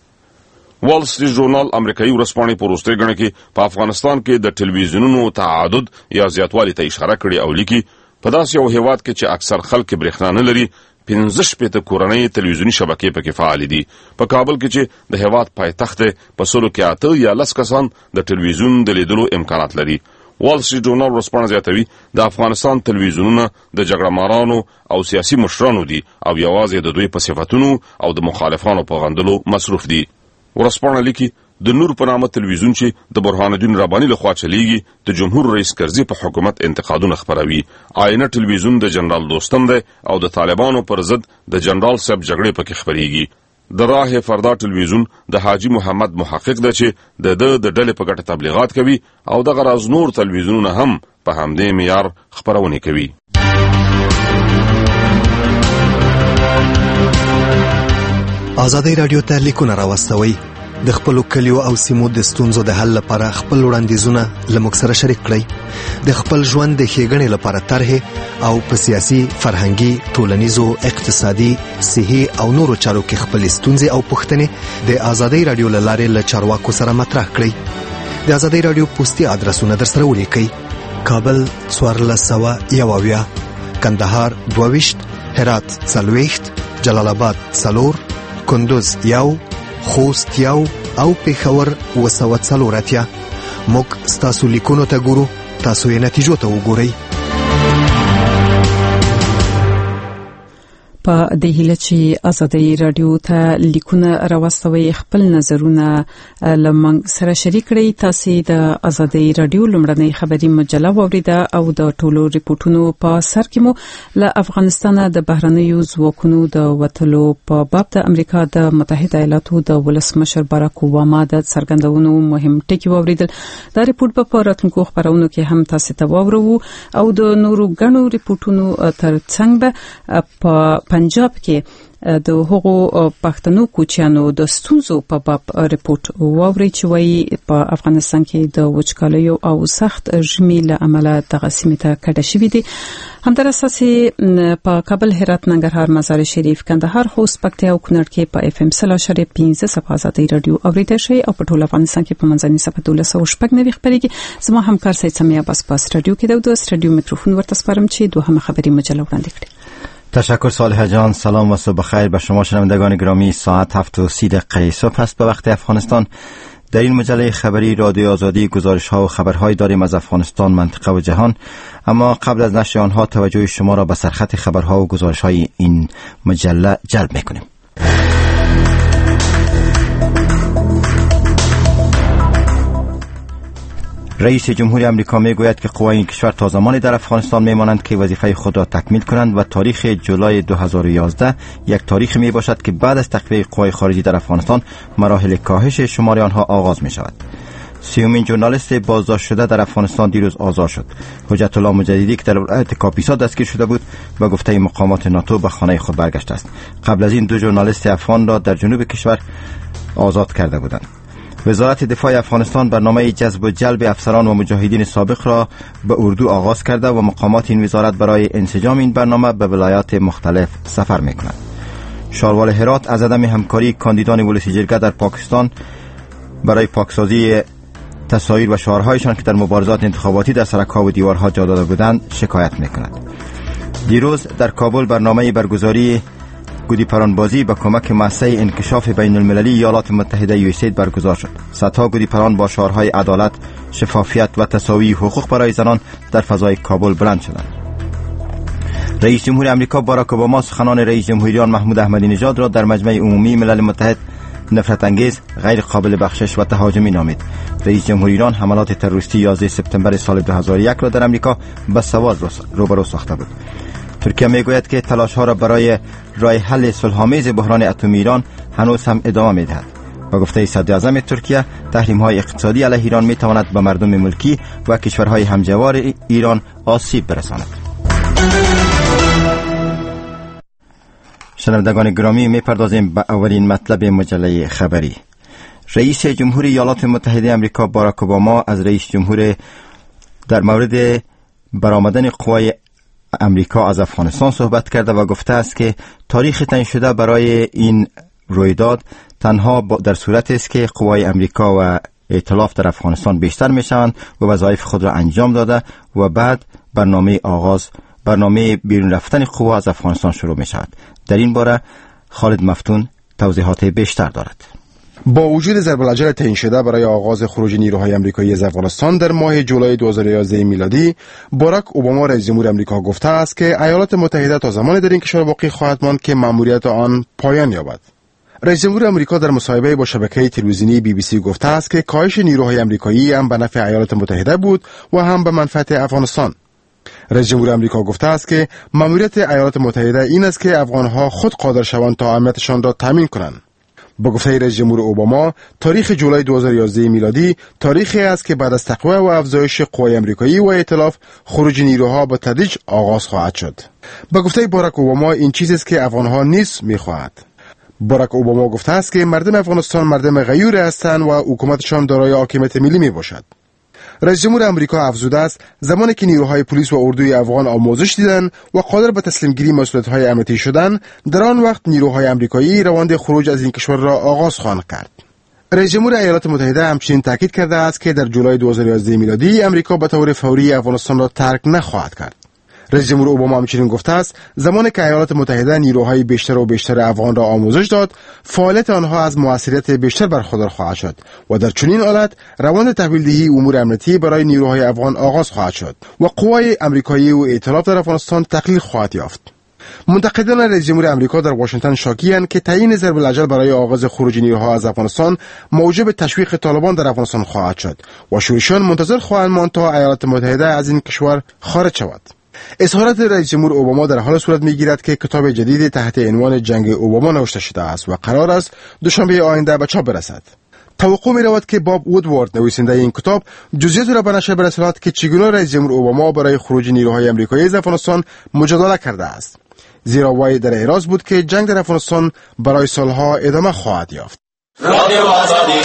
وال سټریټ ژورنال امریکایي ورسپانې په وروستۍ غړنه کې په افغانستان کې د ټلویزیونونو تعدد یا زیاتوالي ته اشاره کړې او لیکي په داسې یو هیواد کې چې اکثر خلک برېښنا نه لري 15 کورنۍ تلویزیونی شبکې پکې فعال دي. په کابل کې چې د هیواد پایتخت په سلو کې 8 یا 10 کسان د تلویزیون د لیدلو امکانات لري. وال سټریټ ژورنال ورسپانه زیاتوي د افغانستان تلویزیونونه د جګړه مارانو او سیاسي مشرانو دي او یوازې د دوی په صفاتونو او د مخالفانو په غندلو مصروف دي. ورسپانه لیکي د نور په نامه تلویزیون چې د برهان الدین رباني لخوا چلیږي د جمهور رئیس کرزي په حکومت انتقادونه خبروي. آینه تلویزیون د جنرال دوستم دی او د طالبانو پر ضد د جنرال صاحب جګړې پکې خبريږي. د راه فردا تلویزیون د حاجی محمد محقق دی چې د ډلې په ګټه تبلیغات کوي او د غراز نور تلویزیونونه هم په همدې معیار خبرونه کوي. آزادی رادیو ته لیکونه راوستوي د خپل کلیو او سیمو د ستونزو د حل لپاره خپل وړاندیزونه لموږ سره شریک کړئ. د خپل ژوند د ښېګڼې لپاره طرحې او په سیاسي، فرهنګي، ټولنیزو، اقتصادي، صحي او نورو چارو کې خپل ستونزې او پوښتنې د آزادی رادیو له لارې له چارواکو سره مطرح کړئ. د آزادی رادیو پوسټي ادرسونه درسره ولیکئ: کابل 1401، کندهار 22، هرات 40، جلال آباد 4، کندوز 1، خوست 1 او پېښور 240. موږ ستاسو لیکونو ته ګورو، تاسو یې نتیجو ته وګورئ. په دې هیله چې آزادی رادیو ته لیکونه راوستوي، خپل نظرونه لمنګ سره شریک کړئ. تاسو د آزادی رادیو لومړنۍ خبري مجله واوریده او د ټولو ریپورتونو په سر کې مو له افغانستان د بهرنیو ځواکونو د وټلو په باب د امریکا د متحده ایالاتو د ولسمشر باراک اوباما د څرګندونو مهم ټکي واوریدل. دا ریپورت په راتلونکو خبرونو کې هم تاسو ته واورو او د نورو غنو ریپورتونو ترڅنګ په پنجاب کې د هغو پښتنو کوچیانو د ستونزو په باب ریپورت واوري چې وایي په افغانستان کې د وچکالیو او سخت ژمي له امله دغه سیمې ته کډه شوې دي. همدار اساسي په کابل، هرات، ننګرهار، مزار شریف، کندهار، خوست، پکتیا او کونړ کې په FM 100.15 صفحه آزادۍ رادیو اوریدل شي او په ټول افغانستان کې په منځنۍ صفحه 1290 خبريږي. زما همکار سید سمیه بس رادیو کې د استودیو میکروفون ورته سپارم چې دوهمه خبری مجله وړاندې کړي. تشکر صالح جان. سلام و صبح خیر به شما شنوندگان گرامی. ساعت 7:30 صبح است به وقت افغانستان. در این مجله خبری رادیو آزادی گزارش‌ها و خبرهای داریم از افغانستان، منطقه و جهان، اما قبل از نشر آنها توجه شما را به سرخط خبرها و گزارش‌های این مجله جلب می‌کنیم. رئیس جمهوری آمریکا میگوید که قوای این کشور تا زمانی در افغانستان میمانند که وظیفه خود را تکمیل کنند و تاریخ جولای 2011 یک تاریخ می باشد که بعد از تقویت قوای خارجی در افغانستان مراحل کاهش شمار آنها آغاز می شود. سیومین ژورنالیست بازداشت شده در افغانستان دیروز آزاد شد. حجت الله مجددی که در ولایت کاپیسا دستگیر شده بود و گفته مقامات ناتو به خانه خود برگشته است. قبل از این دو ژورنالیست افغان را در جنوب کشور آزاد کرده بودند. وزارت دفاع افغانستان برنامه جذب و جلب افسران و مجاهدین سابق را به اردو آغاز کرده و مقامات این وزارت برای انسجام این برنامه به ولایات مختلف سفر می‌کنند. شاروال هرات از عدم همکاری کاندیدان ولسی جرگه در پاکستان برای پاکسازی تصاویر و شعارهایشان که در مبارزات انتخاباتی در سرک‌ها و دیوارها جا داده بودند شکایت می‌کند. دیروز در کابل برنامه برگزاری گودی پرانبازی با کمک مؤسسه انکشاف بین المللی ایالات متحده USAID برگزار شد. صدها گودی پران با شعارهای عدالت، شفافیت و تساوی حقوق برای زنان در فضای کابل بلند شدند. رئیس جمهور آمریکا باراک اوباما سخنان رئیس جمهور ایران محمود احمدی نژاد را در مجمع عمومی ملل متحد نفرت انگیز، غیر قابل بخشش و تهاجمی نامید. رئیس جمهور ایران حملات تروریستی 11 سپتامبر سال 2001 را در آمریکا به سوال روبرو ساخته بود. ترکیه میگوید که تلاش‌ها را برای راه حل صلح‌آمیز بحران اتمی ایران هنوز هم ادامه می‌دهد. با گفته صدر اعظم ترکیه، تحریم‌های اقتصادی علیه ایران می‌تواند به مردم ملکی و کشورهای همجوار ایران آسیب برساند. شنوندگان گرامی، می‌پردازیم به اولین مطلب مجله خبری. رئیس جمهوری ایالات متحده آمریکا باراک اوباما از رئیس جمهور در مورد برآمدن قوای امریکا از افغانستان صحبت کرده و گفته است که تاریخ تعیین شده برای این رویداد تنها در صورت است که قوای امریکا و ائتلاف در افغانستان بیشتر میشوند و وظایف خود را انجام داده و بعد برنامه بیرون رفتن قوا از افغانستان شروع می شود. در این باره خالد مفتون توضیحات بیشتر دارد. با وجود ضرب الاجل تعیین شده برای آغاز خروج نیروهای آمریکایی از افغانستان در ماه جولای 2011 میلادی، باراک اوباما رئیس جمهور آمریکا گفته است که ایالات متحده تا زمانی در این کشور باقی خواهد ماند که مأموریت آن پایان یابد. رئیس جمهور آمریکا در مصاحبه با شبکه تلویزیونی BBC گفته است که کاهش نیروهای آمریکایی هم به نفع ایالات متحده بود و هم به منفعت افغانستان. رئیس جمهور آمریکا گفته است که مأموریت ایالات متحده این است که افغانها خود قادر شوند تا امنیتشان را تامین کنند. با گفته رئیس جمهور اوباما، تاریخ جولای 2011 میلادی تاریخی است که بعد از تقویت و افزایش قوای آمریکایی و ائتلاف خروج نیروها به تدریج آغاز خواهد شد. با گفته باراک اوباما این چیزی است که افغانها نیز می‌خواهند. باراک اوباما گفته است که مردم افغانستان مردم غیور هستند و حکومتشان دارای حاکمیت ملی میباشد. رئیس جمهور آمریکا افزوده است زمانی که نیروهای پلیس و اردوی افغان آموزش دیدند و قادر به تسلیم گیری مسئولیت‌های امنیتی شدند، در آن وقت نیروهای آمریکایی روند خروج از این کشور را آغاز خواهند کرد. رئیس جمهور ایالات متحده همچنین تاکید کرده است که در جولای 2011 میلادی آمریکا به طور فوری افغانستان را ترک نخواهد کرد. رئیس جمهور اوباما همچنین گفته است زمانی که ایالات متحده نیروهای بیشتر و بیشتر افغان را آموزش داد، فعالیت آنها از موثریت بیشتر برخوردار خواهد شد و در چنین حالت روند تحویلدهی امور امنیتی برای نیروهای افغان آغاز خواهد شد و قوای آمریکایی و ائتلاف در افغانستان تقلیل خواهد یافت. منتقدان رئیس جمهور آمریکا در واشنگتن شاکی‌اند که تعیین ضرب الاجل برای آغاز خروج نیروها از افغانستان موجب تشویق طالبان در افغانستان خواهد شد و شورشیان منتظر خواهند ماند تا ایالات متحده از این کشور خارج شود. اظهارات رئیس جمهور اوباما در حال صورت میگیرد که کتاب جدید تحت عنوان جنگ اوباما نوشته شده است و قرار است دوشنبه آینده به چاپ برسد. توقع می رود که باب وودوارد نویسنده این کتاب جزئیات را به نشر برساند که چگونه رئیس جمهور اوباما برای خروج نیروهای آمریکایی از افغانستان مجادله کرده است. زیرا وی در اعراض بود که جنگ در افغانستان برای سالها ادامه خواهد یافت. رادیو آزادی.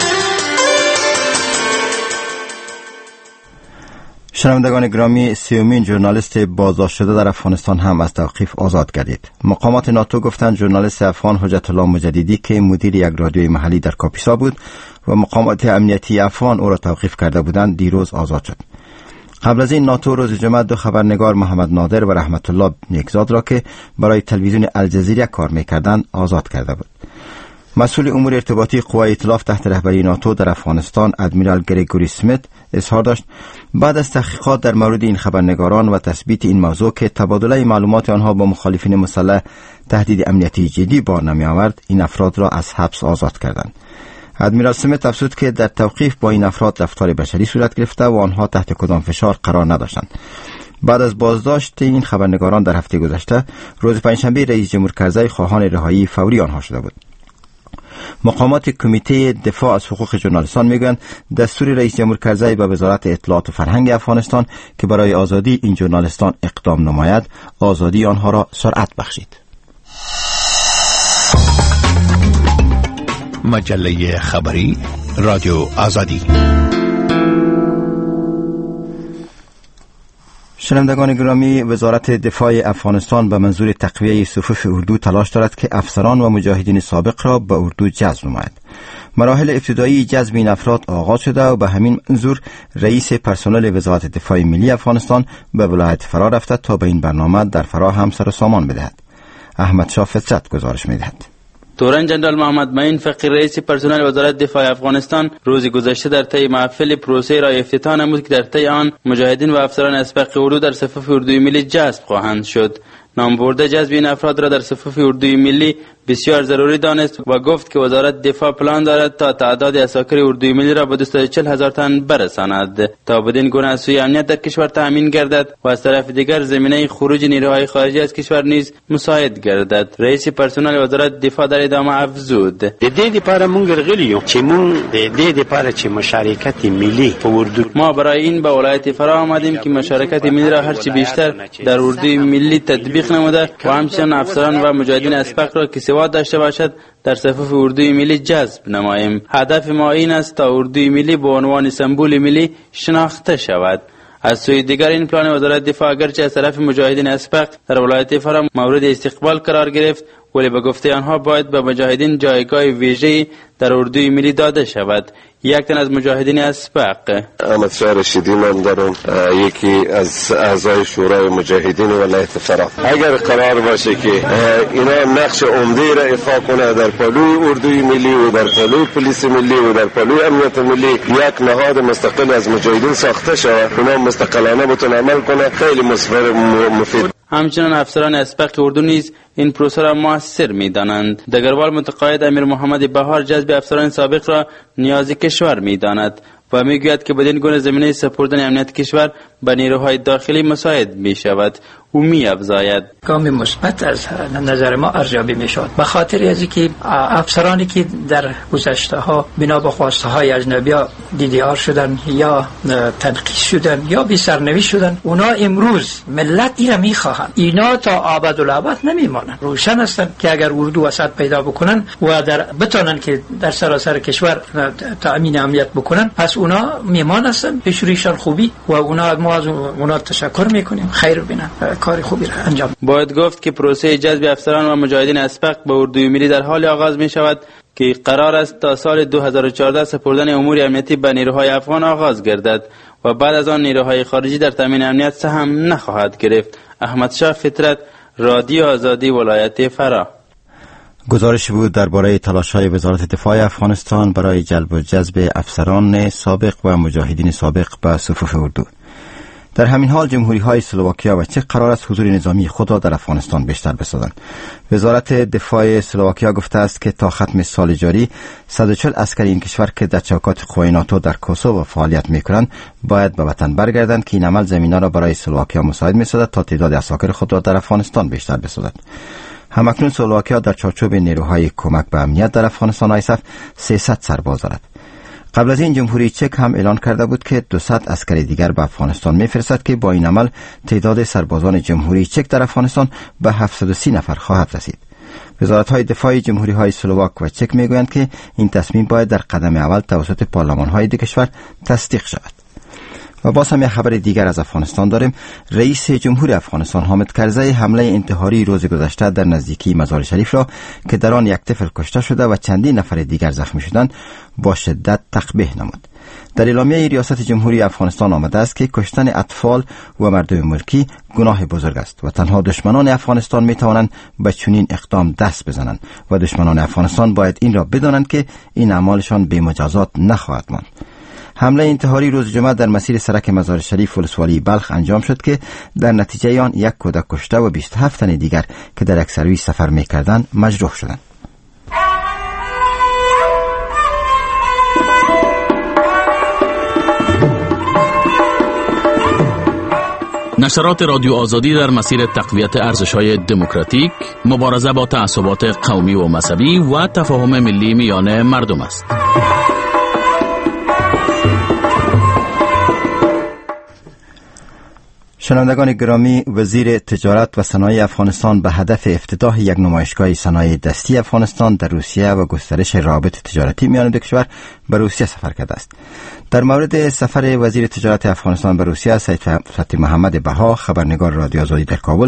شنوندگان گرامی، 30مین ژورنالیست بازداشت شده در افغانستان هم از توقیف آزاد گردید. مقامات ناتو گفتند ژورنالیست افغان حجت الله مجددی که مدیر یک رادیوی محلی در کاپیسا بود و مقامات امنیتی افغان او را توقیف کرده بودند دیروز آزاد شد. قبل از این ناتو روز جمعه 2 خبرنگار محمد نادر و رحمت الله نیکزاد را که برای تلویزیون الجزیره کار می‌کردند آزاد کرده بود. مسئول امور ارتباطی قوای ائتلاف تحت رهبری ناتو در افغانستان ادمیرال گریگوری سمیت اظهار داشت بعد از تحقیقات در مورد این خبرنگاران و تثبیت این موضوع که تبادله معلومات آنها با مخالفین مسلح تهدید امنیتی جدی بار نمی آورد، این افراد را از حبس آزاد کردند. ادمیرال سمیت افزود که در توقیف با این افراد رفتار بشری صورت گرفته و آنها تحت کدام فشار قرار نداشتند. بعد از بازداشت این خبرنگاران در هفته گذشته، روز پنجشنبه رئیس جمهور کرزی خواهان رهایی فوری آنها شده بود. مقامات کمیته دفاع از حقوق ژورنالیستان میگویند دستور رئیس جمهور کرزی به وزارت اطلاعات و فرهنگ افغانستان که برای آزادی این ژورنالیستان اقدام نماید، آزادی آنها را سرعت بخشید. مجله خبری رادیو آزادی. شنوندگان گرامی، وزارت دفاع افغانستان به منظور تقویه صفوف اردو تلاش دارد که افسران و مجاهدین سابق را به اردو جذب نماید. مراحل ابتدایی جذب این افراد آغاز شده و به همین منظور رئیس پرسنل وزارت دفاع ملی افغانستان به ولایت فرا رفته تا به این برنامه در فرا هم سر و سامان بدهد. احمد شاه فطرت گزارش می‌دهد. تورن جنرال محمد معین فقیر رئیس پرسنل وزارت دفاع افغانستان روز گذشته در طی محفل پروسه را افتتاح نمود که در طی آن مجاهدین و افسران اسبق اردو در صفوف اردوی ملی جذب خواهند شد. نامبرده جذب این افراد را در صفوف اردوی ملی بسیار ضروری دانست و گفت که وزارت دفاع پلان دارد تا تعداد عساکر اردوی ملی را به 240,000 تن برساند تا بدین گونه از سوی امنیت در کشور تأمین گردد و از طرف دیگر زمینه خروج نیروهای خارجی از کشور نیز مساعد گردد. رئیس پرسنل وزارت دفاع در ادامه افزود: د دې لپاره مونږ غلیو چې مونږ د دې لپاره چې مشارکت ملی په اردو، ما برای این به ولایت فرا آمدیم که مشارکت ملی را هرچی بیشتر در اردوی ملی تطبیق نموده و همچنین افسران و مجاهدین اسبق را که سواد داشته باشد در صفوف اردوی ملی جذب نماییم. هدف ما این است تا اردوی ملی به عنوان سمبول ملی شناخته شود. از سوی دیگر این پلان وزارت دفاع اگرچه از طرف مجاهدین اسبق در ولایت فرا مورد استقبال قرار گرفت، ولی به گفته آنها باید به مجاهدین جایگاه ویژه‌ای در اردوی ملی داده شود. یک تن از مجاهدین اسبق، احمد شاه رشیدی نامدارم، یکی از اعضای شورای مجاهدین ولایت فرا، اگر قرار باشه که اینا نقش عمده را ایفا کنه در پالوی اردوی ملی و در پالوی پلیس ملی و در پالوی امنیت ملی، یک نهاد مستقل از مجاهدین ساخته شود، اونا مستقلانه بتونه عمل کنه، خیلی مفید. همچنان افسران اسبق اردو نیز این پروسه را موثر می‌دانند. دگربال متقاعد امیر محمد بهار جذب افسران سابق را نیاز کشور می‌داند و میگوید که بدین گونه زمینه سپردن امنیت کشور به نیروهای داخلی مساعد می‌شود. او می‌افزاید: گام مثبت از نظر ما ارزیابی می‌شود به خاطر از اینکه افسرانی که در گذشته‌ها بنا به خواسته‌های اجنبی‌ها دیدار شدن یا تنقیص شدن یا بی سرنوشت شدن، اونا امروز ملت اینا می‌خواهند، اینا تا ابدالآباد نمی‌مانند. روشن هستند که اگر اردو وسط پیدا بکنن و بتونن که در سراسر کشور تأمین امنیت بکنن، پس اونا میمان هستند، پیشرویشان خوبی و ما از اونا تشکر می‌کنیم. خیر ببینن، کار خوبی را انجام. باید گفت که پروسه جذب افسران و مجاهدین اسبق به اردوی ملی در حال آغاز می شود که قرار است تا سال 2014 سپردن امور امنیتی به نیروهای افغان آغاز گردد و بعد از آن نیروهای خارجی در تامین امنیت سهم نخواهد گرفت. احمد شاه فطرت، رادیو آزادی، ولایت فرا. گزارش بود درباره تلاش‌های وزارت دفاع افغانستان برای جلب و جذب افسران سابق و مجاهدین سابق به صفوف اردو. در همین حال جمهوری‌های اسلواکیا و چک قرار است حضور نظامی خود را در افغانستان بیشتر بسازند. وزارت دفاع اسلواکیا گفته است که تا ختم سال جاری 140 عسکر این کشور که در چوکات قوای ناتو در کوسوو فعالیت می‌کنند باید به وطن برگردند که این عمل زمینه را برای اسلواکیا مساعد می‌سازد تا تعداد عساکر خود را در افغانستان بیشتر بسازد. همکنون اسلواکیا در چارچوب نیروهای کمک به امنیت در افغانستان آیسف 300 سرباز دارد. قبل از این جمهوری چک هم اعلان کرده بود که 200 عسکر دیگر به افغانستان میفرستد که با این عمل تعداد سربازان جمهوری چک در افغانستان به 730 نفر خواهد رسید. وزارت‌های دفاع جمهوری‌های اسلواک و چک میگویند که این تصمیم باید در قدم اول توسط پارلمان‌های دو کشور تصدیق شود. و باز هم یک خبر دیگر از افغانستان داریم. رئیس جمهور افغانستان حامد کرزی حمله انتحاری روز گذشته در نزدیکی مزار شریف را که در آن یک طفل کشته شده و چندین نفر دیگر زخمی شدند با شدت تقبیح نمود. در اعلامیه ریاست جمهوری افغانستان آمده است که کشتن اطفال و مردم ملکی گناه بزرگ است و تنها دشمنان افغانستان می توانند به چنین اقدام دست بزنند و دشمنان افغانستان باید این را بدانند که این اعمالشان بی مجازات نخواهد ماند. حمله انتحاری روز جمعه در مسیر سرک مزار شریف ولسوالی بلخ انجام شد که در نتیجه آن یک کودک کشته و 27 تن دیگر که در یک سرویس سفر می‌کردند مجروح شدند. نشرات رادیو آزادی در مسیر تقویت ارزش‌های دموکراتیک، مبارزه با تعصبات قومی و مذهبی و تفاهم ملی میان مردم است. شنوندگان گرامی، وزیر تجارت و صنایع افغانستان به هدف افتتاح یک نمایشگاه صنایع دستی افغانستان در روسیه و گسترش روابط تجارتی میان دو کشور به روسیه سفر کرده است. در مورد سفر وزیر تجارت افغانستان به روسیه، سید فتحی محمد بها، خبرنگار رادیو آزادی در کابل،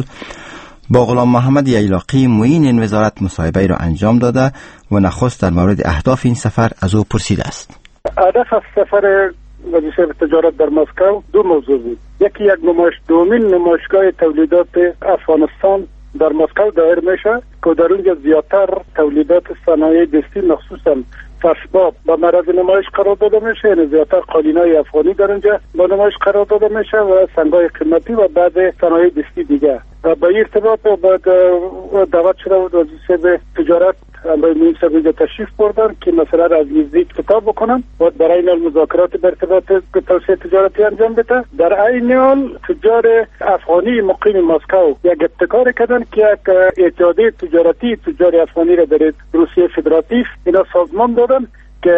با غلام محمد ییلاقی معین این وزارت مصاحبه را انجام داده و نخست در مورد اهداف این سفر از او پرسیده است. هدف از سفر وزیر تجارت در مسکو دو موضوع بود. یکی دومین نمایشگاه تولیدات افغانستان در مسکو دایر میشه که در اونجا زیادتر تولیدات صنایع دستی مخصوصا فرشباب با معرض نمایش قرار داده میشه، یعنی زیادتر قالینای افغانی در اونجا با نمایش قرار داده میشه و سنگای قیمتی و بعد صنایع دستی دیگه. و با ارتباط با دعوت شده بود وزیر تجارت برای منصب اینجا تشریف بردن که مثلا از نزدیک کتاب بکنن و در این حال مذاکرات به ارتباط توسعه تجارتی انجام بده. در این حال تجار افغانی مقیم مسکو یک ابتکار کردن که یک اتحادیه تجارتی تجار افغانی را در روسیه فدراتیو اینا سازمان دادن که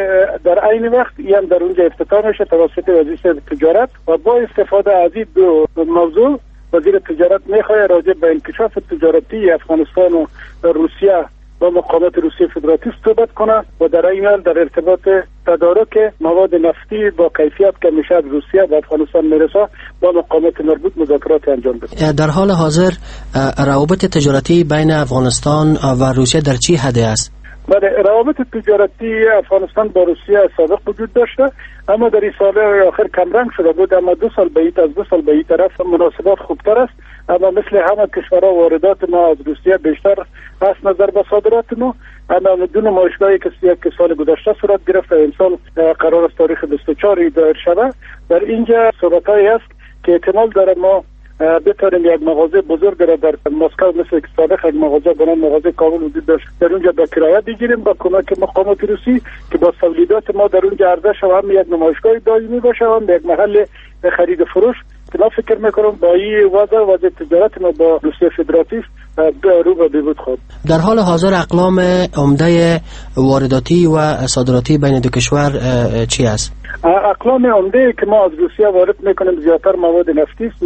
در عین وقت هم در اونجا افتتاح میشه توسط وزیر تجارت و با استفاده از این دو موضوع وزیر تجارت میخواد راجع به انکشاف تجارتی افغانستان و روسیه و مقامات روسیه فدراتیو صحبت کنه و در این حال در ارتباط تدارک مواد نفتی با کیفیت که میشه از روسیه به افغانستان میرسه با مقامات مربوط مذاکرات انجام بده. در حال حاضر روابط تجارتی بین افغانستان و روسیه در چی حد است؟ بله، روابط تجارتی افغانستان با روسیه سابق وجود داشته اما در این سال آخر کمرنگ شده بود، اما 2 سال به این طرف مناسبات خوبتر است. اما مثل همه کشورها واردات ما از روسیه بیشتر از نظر به صادرات ما، اما دو نمایشگاهی که سال گذشته صورت گرفت این سال قرار است تاریخ 24 دایر شود. در اینجا صحبت‌هایی است که احتمال داره ما بتونیم یک مغازه بزرگ را در مسکو مثل که سابق یک مغازه بنام مغازه کامل وجود داشت در اونجا به کرایه بگیریم با کمک مقامات روسی که با تولیدات ما در اونجا عرضه شود، هم یک نمایشگاه دائمی باشه، هم یک محل خرید فروش. من فکر میکنم با این وضع تجارت ما با روسیه فدراتیو رو به بهبود خواهد. در حال حاضر اقلام عمده وارداتی و صادراتی بین دو کشور چی است؟ اقلام عمده که ما از روسیه وارد میکنیم زیادتر مواد نفتی است،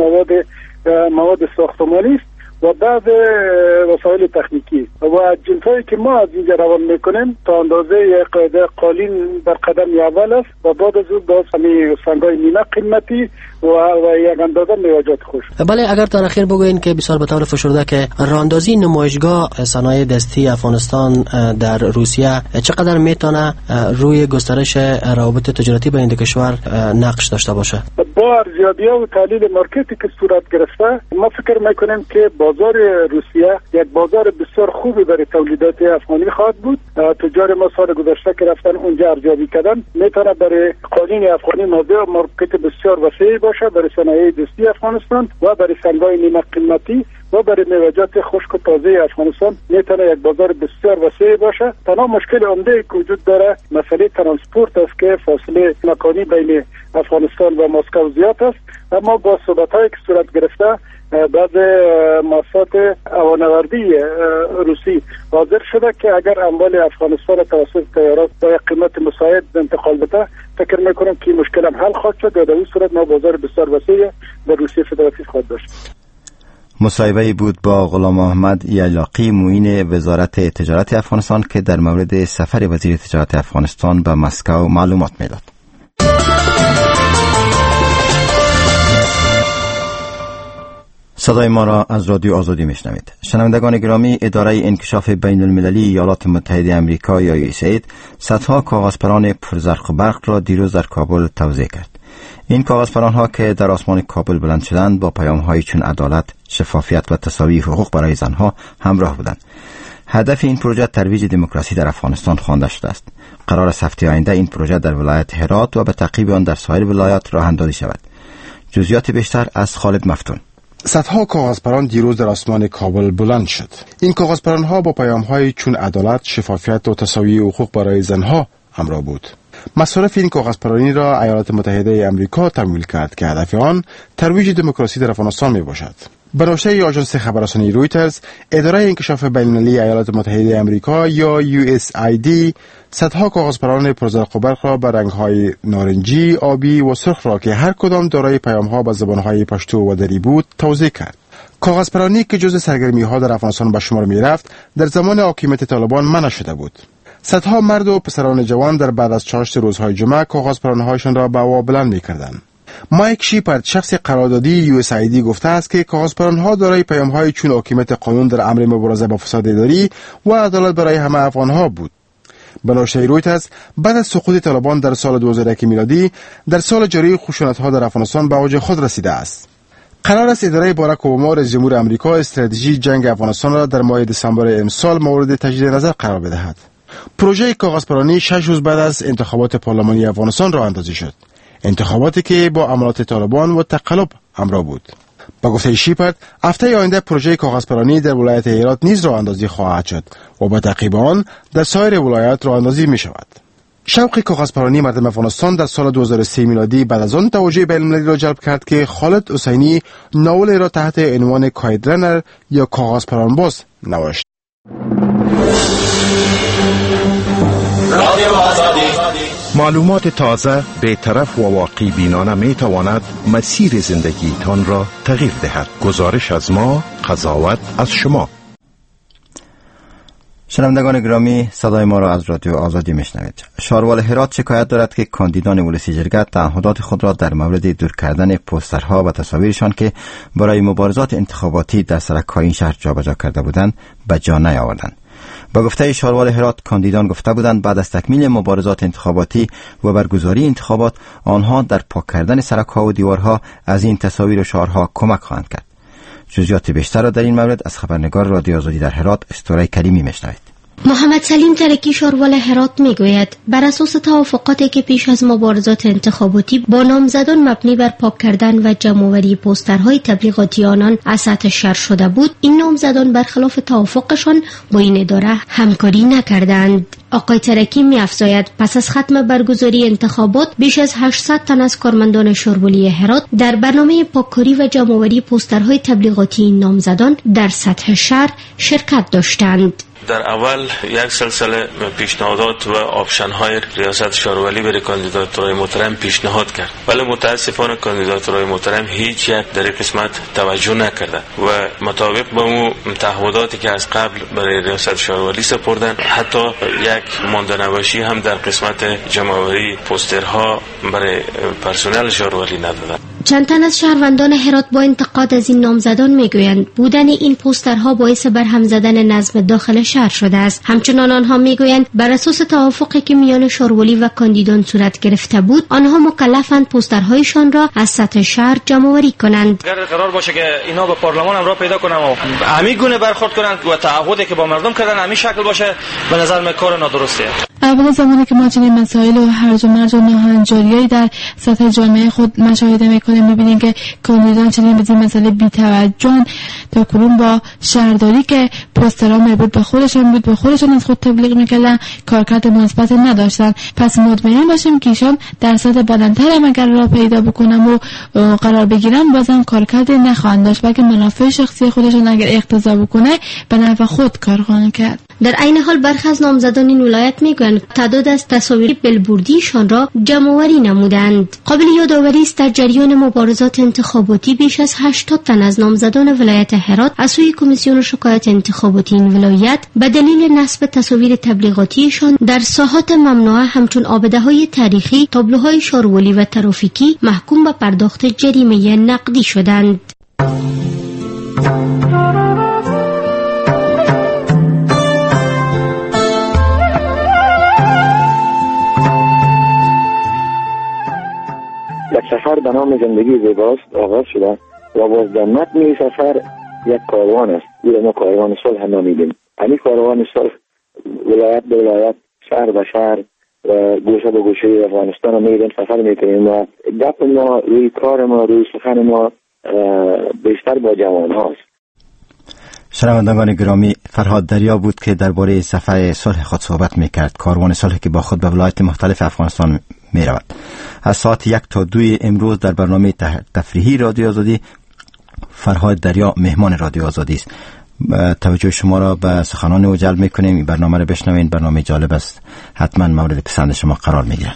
مواد ساختمانی است و بعض وسایل تکنیکی و جنسایی که ما از اینجا روان میکنیم تا اندازه یک قالین در قدم اول است و بعد از اون باز همین سنگای نیمه قیمتی و یک اندازه میوه‌جات خوش. بله، اگر در اخیر بگوین که بسیار به طور فشرده که راندازی نمایشگاه صنایع دستی افغانستان در روسیه چقدر میتونه روی گسترش روابط تجارتی بین دو کشور نقش داشته باشه؟ با ارزیابی‌ها و تحلیل مارکتی که صورت گرفته ما فکر میکنیم که بازار روسیه یک بازار بسیار خوبی برای تولیدات افغانی خواهد بود. تجار ما سال گذشته که رفتن اونجا ارزیابی کردن میتونه برای قالین افغانی مارکت بسیار وسیعی باشه، برای صنایع دستی افغانستان و برای سنگای نیمه قیمتی و برای میوه‌جات خشک و تازه افغانستان میتونه یک بازار بسیار وسیع باشه. تنها مشکل عمده که وجود داره مسئله ترانسپورت است که فاصله مکانی بین افغانستان و مسکو زیاد است، اما با صحبت‌هایی که صورت گرفته بعد مؤسسات هوانوردی روسی حاضر شده که اگر اموال افغانستان توسط طیارات با قیمت مساعد انتقال بده، فکر میکنم که مشکل هم حل خواهد شد و در این صورت ما بازار بسیار وسیع در روسیه فدراتیو خواهد داشت. مصاحبه بود با غلام محمد یعلاقی معین وزارت تجارت افغانستان که در مورد سفر وزیر تجارت افغانستان به مسکو معلومات میداد. صدای ما را از رادیو آزادی میشنوید. شنوندگان گرامی، اداره انکشاف بین المللی ایالات متحده آمریکا یا USAID صدها کاغذپران پرزرق و برق را دیروز در کابل توزیع کرد. این کاغذپران‌ها که در آسمان کابل بلند شدند با پیام‌هایی چون عدالت، شفافیت و تساوی حقوق برای زنها همراه بودند. هدف این پروژه ترویج دموکراسی در افغانستان خوانده شده است. قرار است هفته آینده این پروژه در ولایت هرات و به تعقیب آن در سایر ولایات راه اندازی شود. جزئیات بیشتر از خالد مفتون. صدها کاغذپران دیروز در آسمان کابل بلند شد. این کاغذپران‌ها با پیام‌هایی چون عدالت، شفافیت و تساوی حقوق برای زنها همراه بود. مصارف این کاغذپرانی را ایالات متحده آمریکا تمویل کرد که هدف آن ترویج دموکراسی در افغانستان می باشد. به نوشته آژانس خبررسانی رویترز، اداره انکشاف بین‌المللی ایالات متحده آمریکا یا USAID صدها کاغذپران پرزرق و برق را به رنگ‌های نارنجی، آبی و سرخ را که هر کدام دارای پیام‌ها به زبان‌های پشتو و دری بود توزیع کرد. کاغذپرانی که جزء سرگرمی‌ها در افغانستان به شمار می‌رفت، در زمان حاکمیت طالبان منع شده بود. صدها مرد و پسران جوان در بعد از چاشت روزهای جمعه کاغذپران‌هایشان را به هوا بلند می‌کردند. مایک شیپرد، شخص قراردادی USAID، گفته است که کاغذپران‌ها دارای پیام‌های چون حاکمیت قانون در امر مبارزه با فساد اداری و عدالت برای همه افغان‌ها بود. به نوشته رویترز، بعد از سقوط طالبان در سال 2001 میلادی، در سال جاری خشونت‌ها در افغانستان به اوج خود رسیده است. قرار است اداره باراک اوباما رئیس جمهور آمریکا استراتژی جنگ افغانستان را در ماه دسامبر امسال مورد تجدید نظر قرار بدهد. پروژه کاغذپرانی 6 روز بعد از انتخابات پارلمانی افغانستان راه اندازی شد. انتخاباتی که با عملیات طالبان و تقلب همراه بود. با گفته شیپرد، هفته آینده پروژه کاغذپرانی در ولایت هرات نیز راه اندازی خواهد شد و با تعقیب آن در سایر ولایات راه اندازی می شود. شوق کاغذپرانی مردم افغانستان در سال 2003 میلادی بعد از آن توجه بین‌المللی را جلب کرد که خالد حسینی ناول را تحت عنوان کاید رنر یا کاغذپرانباز نوشت. معلومات تازه، بی‌طرف و واقعی بینانه می تواند مسیر زندگی تان را تغییر دهد. گزارش از ما، قضاوت از شما. شنوندگان گرامی، صدای ما را از رادیو آزادی میشنوید. شاروال هرات شکایت دارد که کاندیدان ولسی جرگه تعهدات خود را در مورد دور کردن پوسترها و تصاویرشان که برای مبارزات انتخاباتی در سرک‌های این شهر جابجا کرده بودند به جا نیاوردند. با گفته شاروال هرات، کاندیدان گفته بودند بعد از تکمیل مبارزات انتخاباتی و برگزاری انتخابات آنها در پاک کردن سرک‌ها و دیوارها از این تصاویر و شعارها کمک خواهند کرد. جزئیات بیشتر را در این مورد از خبرنگار رادیو آزادی در هرات استوره کریمی میشنوید. محمد سلیم ترکی، شاروال هرات، میگوید بر اساس توافقاتی که پیش از مبارزات انتخاباتی با نامزدان مبنی بر پاک کردن و جمع‌آوری پوسترهای تبلیغاتی آنان از سطح شهر شده بود، این نامزدان برخلاف توافقشان با این اداره همکاری نکردند. آقای ترکی می‌افزاید پس از ختم برگزاری انتخابات بیش از 800 تن از کارمندان شاروالی هرات در برنامه پاککاری و جمع‌آوری پوسترهای تبلیغاتی این نامزدان در سطح شهر شرکت داشتند. در اول یک سلسله پیشنهادات و آپشن‌های ریاست شاروالی برای کاندیداتورای محترم پیشنهاد کرد، ولی متاسفانه کاندیداتورای محترم هیچ یک در این قسمت توجه نکرده و مطابق با اون تعهداتی که از قبل برای ریاست شاروالی سپردن، حتی یک ماندنوشی هم در قسمت جمع‌آوری پوسترها برای پرسنل شاروالی ندادند. چند تن از شهروندان هرات با انتقاد از این نامزدان میگویند بودن این پوسترها باعث برهم زدن نظم داخل شهر شده است. همچنان آنها میگویند بر اساس توافقی که میان شاروالی و کاندیدان صورت گرفته بود، آنها مکلفند پوسترهایشان را از سطح شهر جمع‌آوری کنند. اگر قرار باشه که اینا به پارلمان هم راه پیدا کنن و همین گونه برخورد کنند و تعهدی که با مردم کردن همین شکل باشه، به نظر من کار نادرسته. اول زمانی که ما چنین مسائل و هرج و مرج و ناهنجاریایی در سطح جامعه خود مشاهده میکنیم، میبینیم که کاندیدان چنین به این مسئله بی‌توجهن. تا کنون با شهرداری که پوسترها مربوط به خودشان بود، به خودشان از خود تبلیغ میکردن، کارکرد مثبت نداشتن. پس مطمئن باشیم که ایشان در سطح بالاتر هم اگر راه پیدا بکنم و قرار بگیرم بازم کارکرد نخواهند داشت، بلکه منافع شخصی خودشان اگر اقتضا بکنه به نفع خود کار خواهند کرد. در عین حال برخی از نامزدان این ولایت میگویند تعداد از تصاویر بیلبوردیشان را جمع‌آوری نمودند. قابل یادآوری است در جریان مبارزات انتخاباتی بیش از 80 تن از نامزدان ولایت هرات از سوی کمیسیون شکایت انتخاباتی این ولایت به دلیل نصب تصاویر تبلیغاتیشان در ساحات ممنوعه همچون آبده‌های تاریخی، تابلوهای شاروالی و ترافیکی محکوم به پرداخت جریمه نقدی شدند. یک سفر به نام زندگی زیباست آغاز شده و باز در متن این سفر یک کاروان است. این ما کاروان صلح نامیدیم. همین کاروان صلح ولایت به ولایت، شهر به شهر و گوشه به گوشه افغانستان رو میریم، سفر میکنیم و گپ ما روی کار ما، روی سخن ما بیشتر با جوان هاست. شنوندگان گرامی، فرهاد دریا بود که درباره سفر صلح خود صحبت میکرد. کاروان صلح که با خود به ولایت مختلف افغانستان می رود. از ساعت 1 تا 2 امروز در برنامه تفریحی رادیو آزادی فرهاد دریا مهمان رادیو آزادی است. توجه شما را به سخنان او جلب میکنیم. این برنامه را بشنوین، برنامه جالب است، حتما مورد پسند شما قرار میگیرد.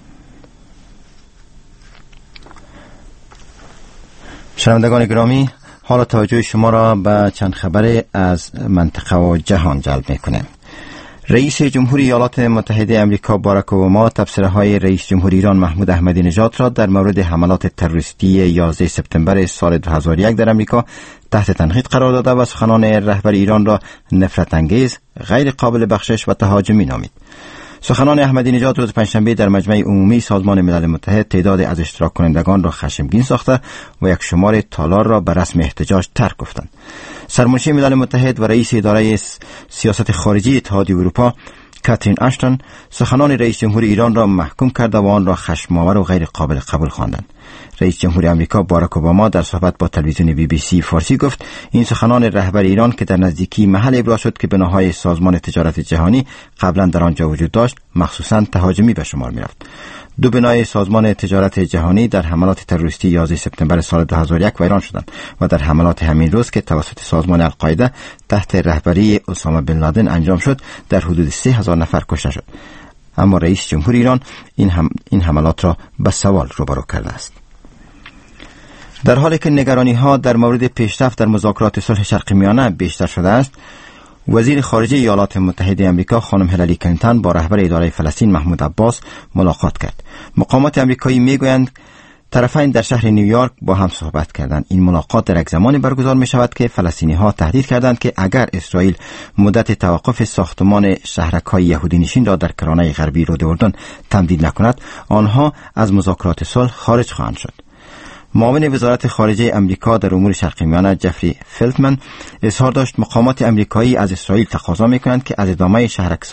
شنوندگان گرامی، حالا توجه شما را به چند خبر از منطقه و جهان جلب میکنیم. رئیس جمهوری ایالات متحده آمریکا باراک اوباما تبصره‌های رئیس جمهوری ایران محمود احمدی نژاد را در مورد حملات تروریستی 11 سپتامبر سال 2001 در آمریکا تحت تنقید قرار داده و سخنان رهبر ایران را نفرت انگیز، غیر قابل بخشش و تهاجمی نامید. سخنان احمدی نژاد روز پنجشنبه در مجمع عمومی سازمان ملل متحد تعداد از اشتراک کنندگان را خشمگین ساخته و یک شمار تالار را به رسم احتجاج ترک گفتند. سرمنشی ملل متحد و رئیس اداره سیاست خارجی اتحادیه اروپا کاترین اشتون سخنان رئیس جمهوری ایران را محکوم کرده و آن را خشم‌آور و غیر قابل قبول خواندند. رئیس جمهوری آمریکا باراک اوباما در صحبت با تلویزیون BBC فارسی گفت این سخنان رهبر ایران که در نزدیکی محل ابراز شد که بناهای سازمان تجارت جهانی قبلا در آنجا وجود داشت مخصوصاً تهاجمی به شمار می‌رفت. دو بنای سازمان تجارت جهانی در حملات تروریستی 11 سپتامبر سال 2001 ویران شدند و در حملات همین روز که توسط سازمان القاعده تحت رهبری اسامه بن لادن انجام شد در حدود 3000 نفر کشته شد. اما رئیس جمهوری ایران این حملات را به سوال روبرو کرده است. در حالی که نگرانی‌ها در مورد پیشرفت در مذاکرات صلح شرق میانه بیشتر شده است، وزیر خارجه ایالات متحده آمریکا خانم هیلاری کلینتون با رهبر اداره فلسطین محمود عباس ملاقات کرد. مقامات آمریکایی میگویند طرفین در شهر نیویورک با هم صحبت کردند. این ملاقات در یک زمانی برگزار می شود که فلسطینی‌ها تهدید کردند که اگر اسرائیل مدت توقف ساختمان شهرک‌های یهودی نشین را در کرانه غربی رود اردن تمدید نکند، آنها از مذاکرات صلح خارج خواهند شد. معاون وزارت خارجه امریکا در امور شرق میانه جفری فلتمن اظهار داشت مقامات امریکایی از اسرائیل تقاضا می‌کنند که از ادامه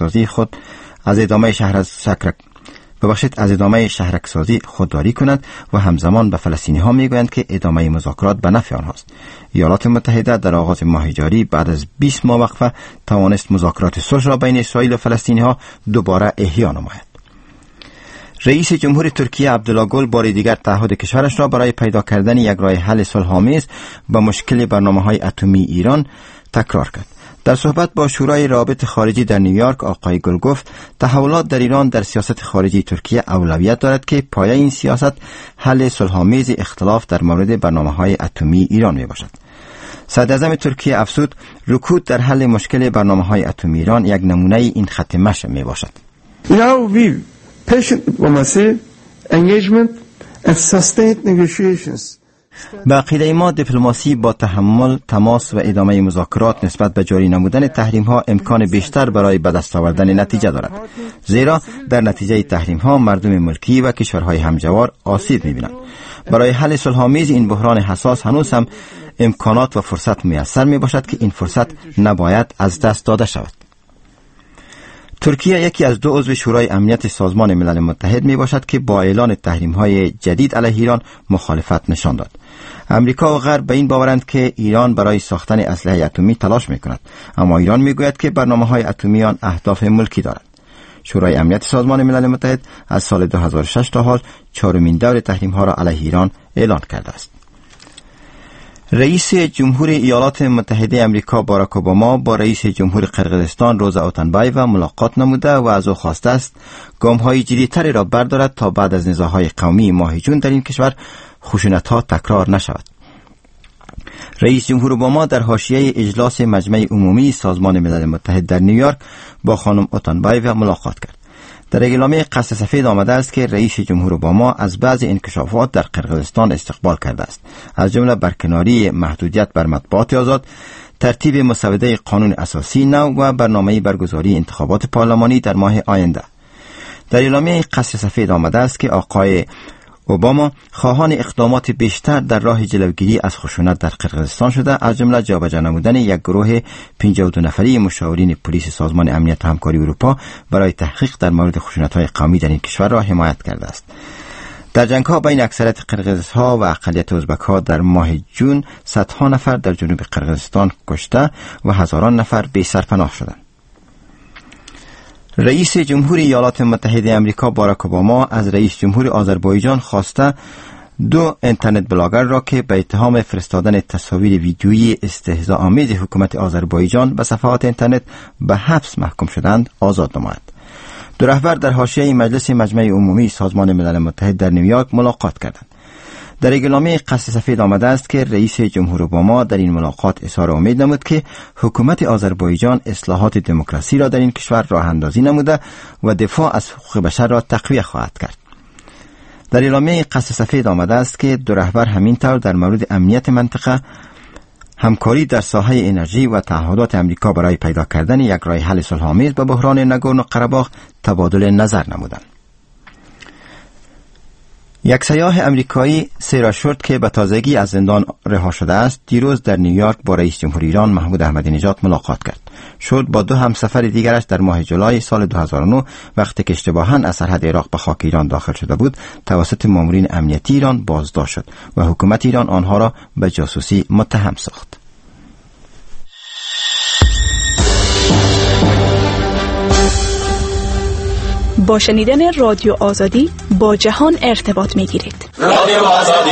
شهرک‌سازی خودداری کند و همزمان به فلسطینی‌ها میگویند که ادامه مذاکرات به نفع آنهاست. ایالات متحده در آغاز ماه جاری بعد از 20 ماه وقفه توانست مذاکرات صلح را بین اسرائیل و فلسطینی‌ها دوباره احیا نماید. رئیس جمهور ترکیه عبدالله گل بار دیگر تعهد کشورش را برای پیدا کردن یک راه حل صلح‌آمیز به مشکل برنامه‌های اتمی ایران تکرار کرد. در صحبت با شورای روابط خارجی در نیویورک آقای گل گفت تحولات در ایران در سیاست خارجی ترکیه اولویت دارد که پایه این سیاست حل صلح‌آمیز اختلاف در مورد برنامه‌های اتمی ایران میباشد. صدراعظم ترکیه افزود رکود در حل مشکل برنامه‌های اتمی ایران یک نمونه این خط مشی میباشد. Patient diplomacy, engagement and sustained negotiations. به عقیده ما دیپلماسی با تحمل، تماس و ادامه مذاکرات نسبت به جاری نمودن تحریم‌ها امکان بیشتر برای به دست آوردن نتیجه دارد. زیرا در نتیجه تحریم‌ها مردم ملکی و کشورهای همجوار آسیب می‌بینند. برای حل صلح‌آمیز این بحران حساس هنوز هم امکانات و فرصت میسر میباشد که این فرصت نباید از دست داده شود. ترکیه یکی از 2 عضو شورای امنیت سازمان ملل متحد می باشد که با اعلان تحریم‌های جدید علیه ایران مخالفت نشان داد. امریکا و غرب به این باورند که ایران برای ساختن اسلحه اتمی تلاش می‌کند، اما ایران می‌گوید که برنامه‌های اتمی آن اهداف ملکی دارد. شورای امنیت سازمان ملل متحد از سال 2006 تا حال 4مین دور تحریم‌ها را علیه ایران اعلان کرده است. رئیس جمهور ایالات متحده آمریکا باراک اوباما با رئیس جمهور قرقیزستان روزا اوتانبایوا ملاقات نموده و از او خواسته است گام‌های جدی‌تری را بردارد تا بعد از نزاع‌های قومی ماه جون در این کشور خشونت‌ها تکرار نشود. رئیس جمهور اوباما در حاشیه اجلاس مجمع عمومی سازمان ملل متحد در نیویورک با خانم اوتانبایوا ملاقات کرد. در اعلامیه قصر سفید آمده است که رئیس جمهور اوباما از بعض انکشافات در قرقیزستان استقبال کرده است، از جمله برکناری محدودیت بر مطبوعات آزاد، ترتیب مسوده قانون اساسی نو و برنامه برگزاری انتخابات پارلمانی در ماه آینده. در اعلامیه قصر سفید آمده است که آقای اوباما خواهان اقدامات بیشتر در راه جلوگیری از خشونت در قرقیزستان شده، از جمله جابجا نمودن یک گروه 52 نفری مشاورین پلیس سازمان امنیت همکاری اروپا برای تحقیق در مورد خشونت‌های قومی در این کشور را حمایت کرده است. در جنگ‌ها بین اکثریت قرقیزها و اقلیت ازبک‌ها در ماه جون صدها نفر در جنوب قرقیزستان کشته و هزاران نفر بی سرپناه شدند. رئیس جمهور ایالات متحده آمریکا باراک اوباما از رئیس جمهور آذربایجان خواسته 2 اینترنت بلاگر را که به اتهام فرستادن تصاویر ویدیویی استهزاء‌آمیز حکومت آذربایجان به صفحات اینترنت به حبس محکوم شدند آزاد نماید. 2 رهبر در حاشیه مجلس مجمع عمومی سازمان ملل متحد در نیویورک ملاقات کردند. در اعلامیه قصر سفید آمده است که رئیس جمهور اوباما در این ملاقات اظهار امید نمود که حکومت آذربایجان اصلاحات دموکراسی را در این کشور راه اندازی نموده و دفاع از حقوق بشر را تقویت خواهد کرد. در اعلامیه قصر سفید آمده است که 2 رهبر همینطور در مورد امنیت منطقه، همکاری در ساحه انرژی و تعهدات امریکا برای پیدا کردن یک راه حل صلح‌آمیز به بحران نگورنو قره‌باخ تبادل نظر نمودند. یک سیاح امریکایی سیرا شورت که به تازگی از زندان رها شده است دیروز در نیویورک با رئیس جمهور ایران محمود احمدی نژاد ملاقات کرد. شورت با 2 همسفر دیگرش در ماه جولای سال 2009 وقتی که اشتباهاً از سرحد عراق به خاک ایران داخل شده بود توسط مامورین امنیتی ایران بازداشت شد و حکومت ایران آنها را به جاسوسی متهم ساخت. با شنیدن رادیو آزادی با جهان ارتباط می‌گیرید. رادیو آزادی.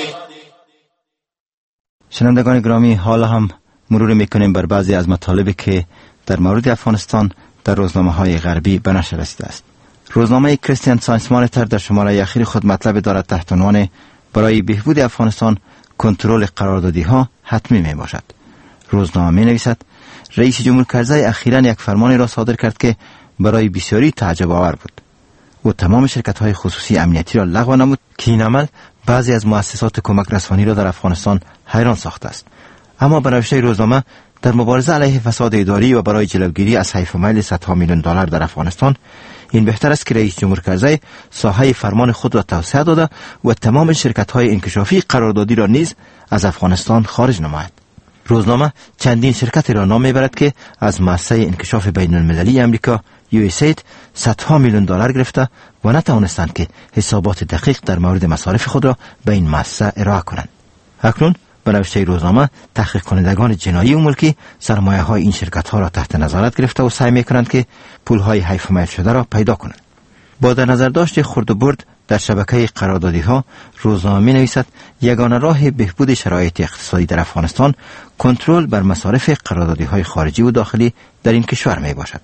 شنوندگان گرامی، حالا هم مرور می‌کنیم بر بعضی از مطالبی که در مورد افغانستان در روزنامه‌های غربی به نشر رسیده است. روزنامه کریستین ساینس مانیتور در شماره اخیر خود مطلب دارد تحت عنوان برای بهبود افغانستان کنترل قراردادی‌ها حتمی میباشد. روزنامه می‌نویسد رئیس جمهور کرزی اخیراً یک فرمانی را صادر کرد که برای بسیاری تعجب آور بود. او تمام شرکت‌های خصوصی امنیتی را لغو نمود که این عمل بعضی از مؤسسات کمک رسانی را در افغانستان حیران ساخته است. اما به نوشته روزنامه در مبارزه علیه فساد اداری و برای جلوگیری از حیف و میل صدها میلیون دلار در افغانستان این بهتر است که رئیس جمهور کرزی ساحه فرمان خود را توسعه داده و تمام شرکت‌های انکشافی قراردادی را نیز از افغانستان خارج نماید. روزنامه چندین شرکت را نام میبرد که از مؤسسه انکشاف بین المللی امریکا USAID صدها میلیون دلار گرفته و نتوانستند که حسابات دقیق در مورد مصارف خود را به این مؤسسه ارائه کنند. اکنون به نوشته روزنامه تحقیق کنندگان جنایی و ملکی سرمایه های این شرکت ها را تحت نظارت گرفته و سعی میکنند که پول های حیف و میل شده را پیدا کنند. با در نظر داشت خورد و برد در شبکه قراردادی ها، روزنامه می نویسد یگانه راه بهبود شرایط اقتصادی در افغانستان کنترل بر مصارف قراردادی های خارجی و داخلی در این کشور می باشد.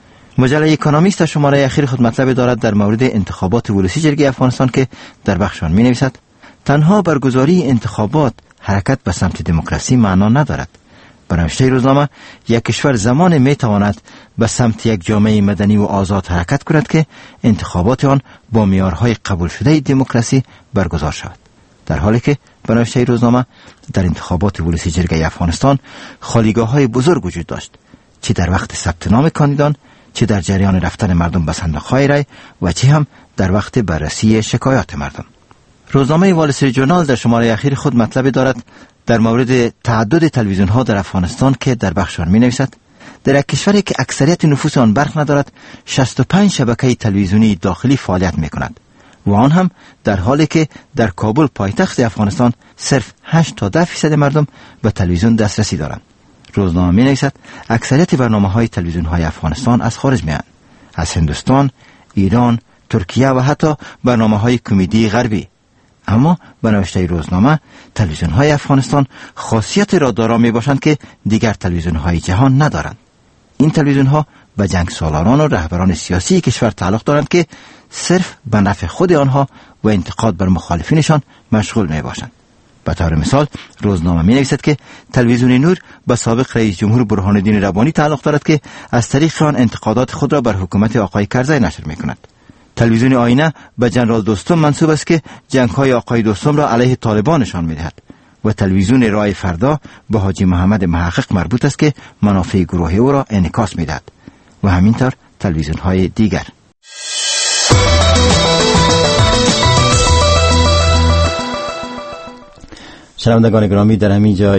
مجله اکونومیست شماره اخیر خود مطلب دارد در مورد انتخابات ولسی جرگه افغانستان که در بخش آن می نویسد تنها برگزاری انتخابات حرکت به سمت دموکراسی معنا ندارد. به نوشته روزنامه یک کشور زمان می تواند به سمت یک جامعه مدنی و آزاد حرکت کند که انتخابات آن با معیارهای قبول شده دموکراسی برگزار شود، در حالی که به نوشته روزنامه در انتخابات ولسی جرگه افغانستان خالیگاه‌های بزرگ وجود داشت، چه در وقت ثبت نام کاندیدان، چه در جریان رفتن مردم به صندوق‌های رای و چه هم در وقت بررسی شکایات مردم. روزنامه وال استریت ژورنال در شماره اخیر خود مطلب دارد در مورد تعدد تلویزیون‌ها در افغانستان که در بخش آن می‌نویسد در یک کشوری که اکثریت نفوس آن برق ندارد 65 شبکه تلویزیونی داخلی فعالیت می‌کند و آن هم در حالی که در کابل پایتخت افغانستان صرف 8 تا 10% مردم به تلویزیون دسترسی دارند. روزنامه می نویسد اکثریت برنامه‌های تلویزیون‌های افغانستان از خارج میآیند، از هندوستان، ایران، ترکیه و حتی برنامه‌های کمدی غربی. اما به نوشته روزنامه تلویزیون‌های افغانستان خاصیت را دارا میباشند که دیگر تلویزیون‌های جهان ندارند. این تلویزیون‌ها به جنگ سالاران و رهبران سیاسی کشور تعلق دارند که صرف به نفع خود آنها و انتقاد بر مخالفینشان مشغول میباشند. به طور مثال روزنامه می‌نویسد که تلویزیون نور به سابق رئیس جمهور برهان الدین ربانی تعلق دارد که از طریق آن انتقادات خود را بر حکومت آقای کرزی نشر می‌کند. تلویزیون آینه به جنرال دوستم منسوب است که جنگ‌های آقای دوستم را علیه طالبان نشان می‌دهد و تلویزیون رای فردا به حاجی محمد محقق مربوط است که منافع گروهی او را انعکاس می‌دهد و همینطور تلویزیون‌های دیگر. شنوندگان گرامی، در همین جا